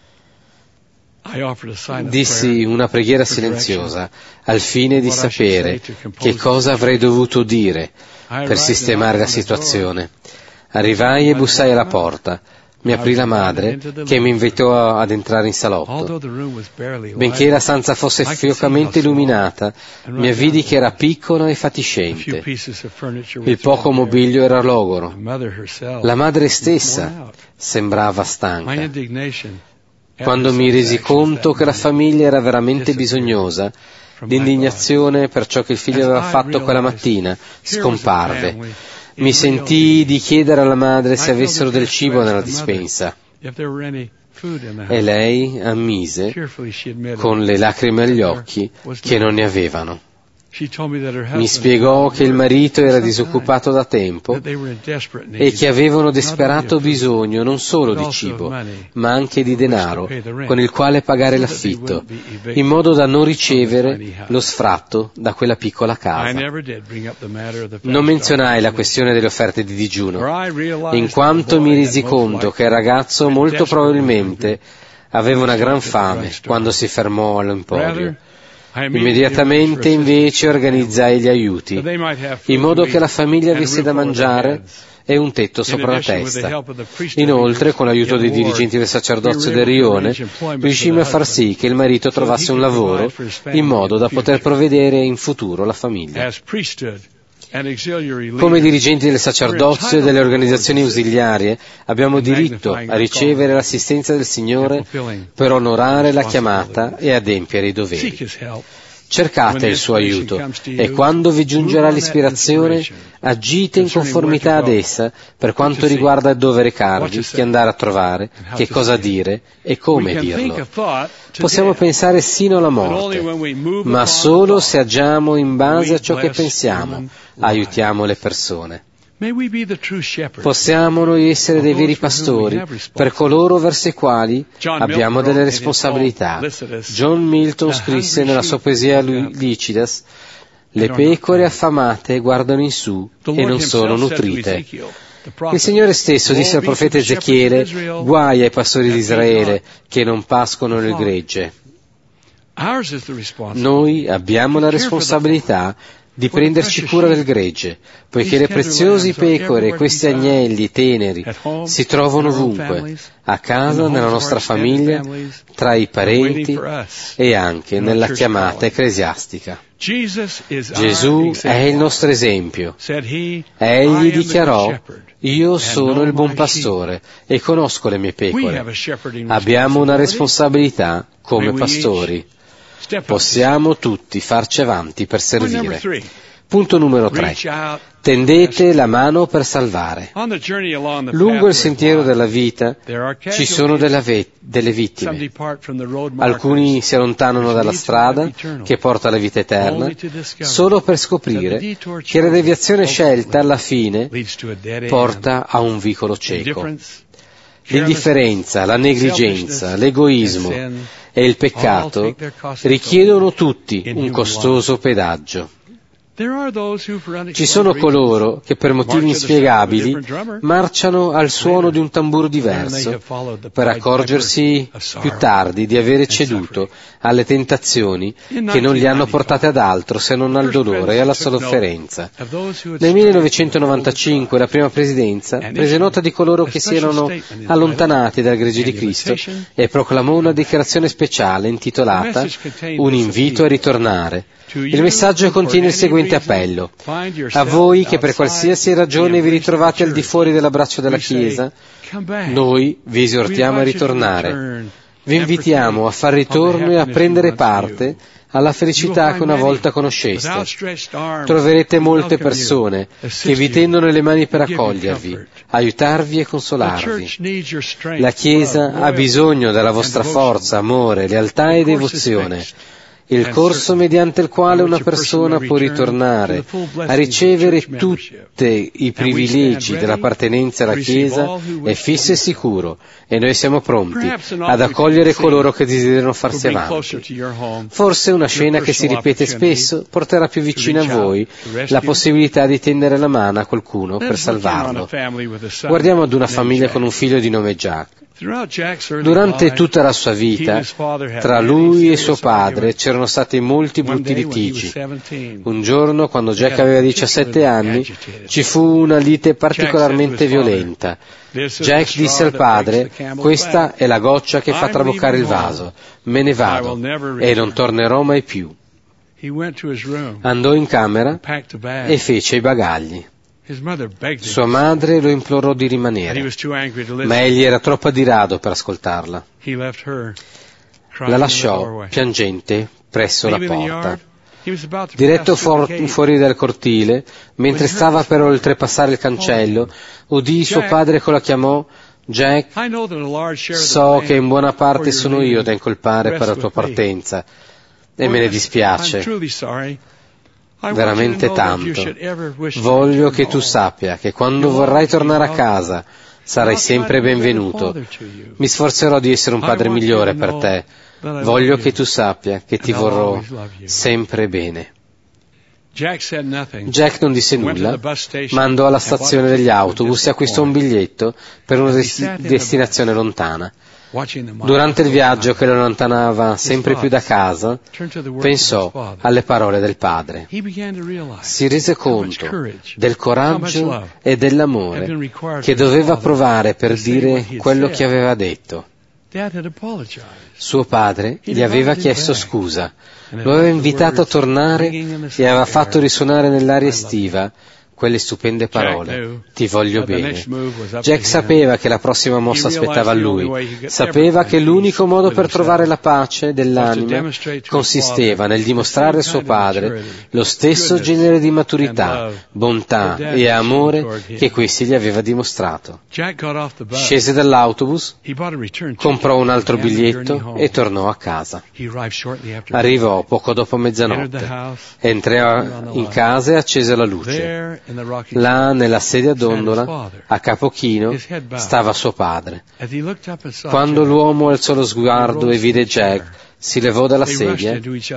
dissi una preghiera silenziosa al fine di sapere che cosa avrei dovuto dire per sistemare la situazione. Arrivai e bussai alla porta. Mi aprì la madre, che mi invitò ad entrare in salotto. Benché la stanza fosse fiocamente illuminata, mi avvidi che era piccola e fatiscente. Il poco mobilio era logoro. La madre stessa sembrava stanca. Quando mi resi conto che la famiglia era veramente bisognosa, l'indignazione per ciò che il figlio aveva fatto quella mattina scomparve. Mi sentii di chiedere alla madre se avessero del cibo nella dispensa. E lei ammise, con le lacrime agli occhi, che non ne avevano. Mi spiegò che il marito era disoccupato da tempo e che avevano disperato bisogno non solo di cibo, ma anche di denaro con il quale pagare l'affitto, in modo da non ricevere lo sfratto da quella piccola casa. Non menzionai la questione delle offerte di digiuno, in quanto mi resi conto che il ragazzo molto probabilmente aveva una gran fame quando si fermò all'emporio. Immediatamente invece organizzai gli aiuti, in modo che la famiglia avesse da mangiare e un tetto sopra la testa. Inoltre, con l'aiuto dei dirigenti del sacerdozio del rione, riuscimmo a far sì che il marito trovasse un lavoro, in modo da poter provvedere in futuro la famiglia. Come dirigenti del sacerdozio e delle organizzazioni ausiliarie abbiamo diritto a ricevere l'assistenza del Signore per onorare la chiamata e adempiere i doveri. Cercate il suo aiuto e quando vi giungerà l'ispirazione agite in conformità ad essa per quanto riguarda dove recarvi, chi andare a trovare, che cosa dire e come dirlo. Possiamo pensare sino alla morte, ma solo se agiamo in base a ciò che pensiamo, aiutiamo le persone. Possiamo noi essere dei veri pastori per coloro verso i quali abbiamo delle responsabilità. John Milton scrisse nella sua poesia Lycidas: le pecore affamate guardano in su e non sono nutrite. Il Signore stesso disse al profeta Ezechiele: guai ai pastori di Israele che non pascono nel gregge. Noi abbiamo la responsabilità di prenderci cura del gregge, poiché le preziose pecore e questi agnelli teneri si trovano ovunque, a casa, nella nostra famiglia, tra i parenti e anche nella chiamata ecclesiastica. Gesù è il nostro esempio. Egli dichiarò: io sono il buon pastore e conosco le mie pecore. Abbiamo una responsabilità come pastori. Possiamo tutti farci avanti per servire. Punto numero 3. Tendete la mano per salvare. Lungo il sentiero della vita ci sono delle vittime. Alcuni si allontanano dalla strada che porta alla vita eterna solo per scoprire che la deviazione scelta alla fine porta a un vicolo cieco. L'indifferenza, la negligenza, l'egoismo e il peccato richiedono tutti un costoso pedaggio. Ci sono coloro che per motivi inspiegabili marciano al suono di un tamburo diverso per accorgersi più tardi di avere ceduto alle tentazioni che non li hanno portati ad altro se non al dolore e alla sofferenza. Nel 1995 la prima presidenza prese nota di coloro che si erano allontanati dal gregge di Cristo e proclamò una dichiarazione speciale intitolata Un invito a ritornare. Il messaggio contiene il seguente appello: a voi che per qualsiasi ragione vi ritrovate al di fuori dell'abbraccio della Chiesa, noi vi esortiamo a ritornare. Vi invitiamo a far ritorno e a prendere parte alla felicità che una volta conosceste. Troverete molte persone che vi tendono le mani per accogliervi, aiutarvi e consolarvi. La Chiesa ha bisogno della vostra forza, amore, lealtà e devozione. il corso mediante il quale una persona può ritornare a ricevere tutti i privilegi dell'appartenenza alla Chiesa è fisso e sicuro, e noi siamo pronti ad accogliere coloro che desiderano farsi avanti. Forse una scena che si ripete spesso porterà più vicino a voi la possibilità di tendere la mano a qualcuno per salvarlo. Guardiamo ad una famiglia con un figlio di nome Jack. Durante tutta la sua vita, tra lui e suo padre c'erano stati molti brutti litigi. Un giorno, quando Jack aveva 17 anni, ci fu una lite particolarmente violenta. Jack disse al padre: "Questa è la goccia che fa traboccare il vaso. Me ne vado e non tornerò mai più." Andò in camera e fece i bagagli. Sua madre lo implorò di rimanere, ma egli era troppo adirado per ascoltarla. La lasciò piangente presso la porta. Diretto fuori dal cortile, mentre stava per oltrepassare il cancello, udì suo padre che la chiamò: "Jack, so che in buona parte sono io da incolpare per la tua partenza, e me ne dispiace veramente tanto. Voglio che tu sappia che quando vorrai tornare a casa sarai sempre benvenuto. Mi sforzerò di essere un padre migliore per te. Voglio che tu sappia che ti vorrò sempre bene." Jack non disse nulla, ma andò alla stazione degli autobus e acquistò un biglietto per una destinazione lontana. Durante il viaggio che lo allontanava sempre più da casa, pensò alle parole del padre. Si rese conto del coraggio e dell'amore che doveva provare per dire quello che aveva detto. Suo padre gli aveva chiesto scusa, lo aveva invitato a tornare e aveva fatto risuonare nell'aria estiva quelle stupende parole: "Ti voglio bene." Jack sapeva che la prossima mossa aspettava a lui. Sapeva che l'unico modo per trovare la pace dell'anima consisteva nel dimostrare a suo padre lo stesso genere di maturità, bontà e amore che questi gli aveva dimostrato. Scese dall'autobus, comprò un altro biglietto e tornò a casa. Arrivò poco dopo mezzanotte. Entrò in casa e accese la luce. Là, nella sedia a dondola, a capo chino, stava suo padre. Quando l'uomo alzò lo sguardo e vide Jack, si levò dalla sedia.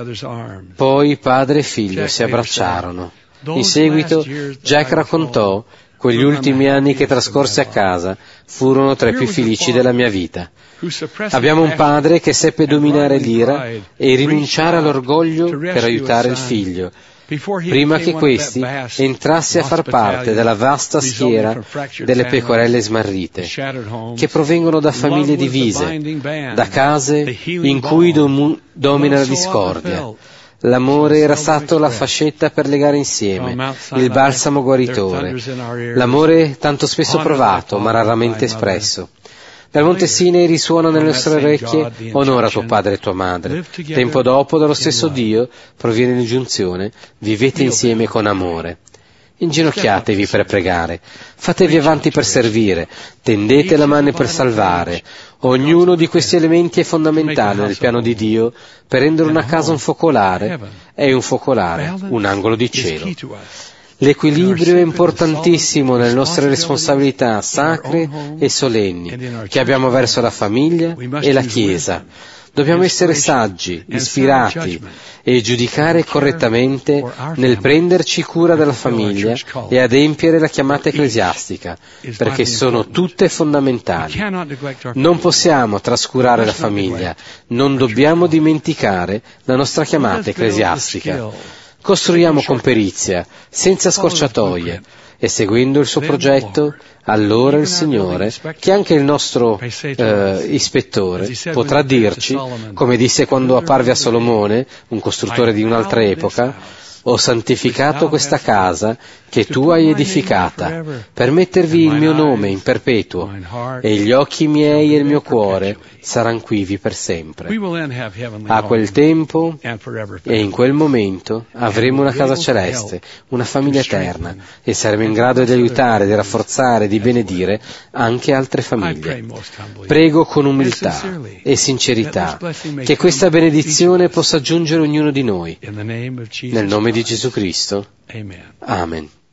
Poi padre e figlio si abbracciarono. In seguito Jack raccontò: "Quegli ultimi anni che trascorsi a casa furono tra i più felici della mia vita. Abbiamo un padre che seppe dominare l'ira e rinunciare all'orgoglio per aiutare il figlio, prima che questi entrasse a far parte della vasta schiera delle pecorelle smarrite, che provengono da famiglie divise, da case in cui domina la discordia. L'amore era stato la fascetta per legare insieme, il balsamo guaritore, l'amore tanto spesso provato ma raramente espresso. Dal Monte Sinai risuona nelle nostre orecchie: onora tuo padre e tua madre. Tempo dopo, dallo stesso Dio proviene l'ingiunzione: vivete insieme con amore. Inginocchiatevi per pregare, fatevi avanti per servire, tendete la mano per salvare. Ognuno di questi elementi è fondamentale nel piano di Dio per rendere una casa un focolare e un focolare un angolo di cielo. L'equilibrio è importantissimo nelle nostre responsabilità sacre e solenni che abbiamo verso la famiglia e la Chiesa. Dobbiamo essere saggi, ispirati e giudicare correttamente nel prenderci cura della famiglia e adempiere la chiamata ecclesiastica, perché sono tutte fondamentali. Non possiamo trascurare la famiglia, non dobbiamo dimenticare la nostra chiamata ecclesiastica. Costruiamo con perizia, senza scorciatoie, e seguendo il suo progetto, allora il Signore, che è anche il nostro ispettore, potrà dirci, come disse quando apparve a Solomone, un costruttore di un'altra epoca: ho santificato questa casa che tu hai edificata, per mettervi il mio nome in perpetuo, e gli occhi miei e il mio cuore saranno quivi per sempre. A quel tempo e in quel momento avremo una casa celeste, una famiglia eterna, e saremo in grado di aiutare, di rafforzare, di benedire anche altre famiglie. Prego con umiltà e sincerità che questa benedizione possa giungere ognuno di noi. Nel nome di Gesù Cristo. Amen.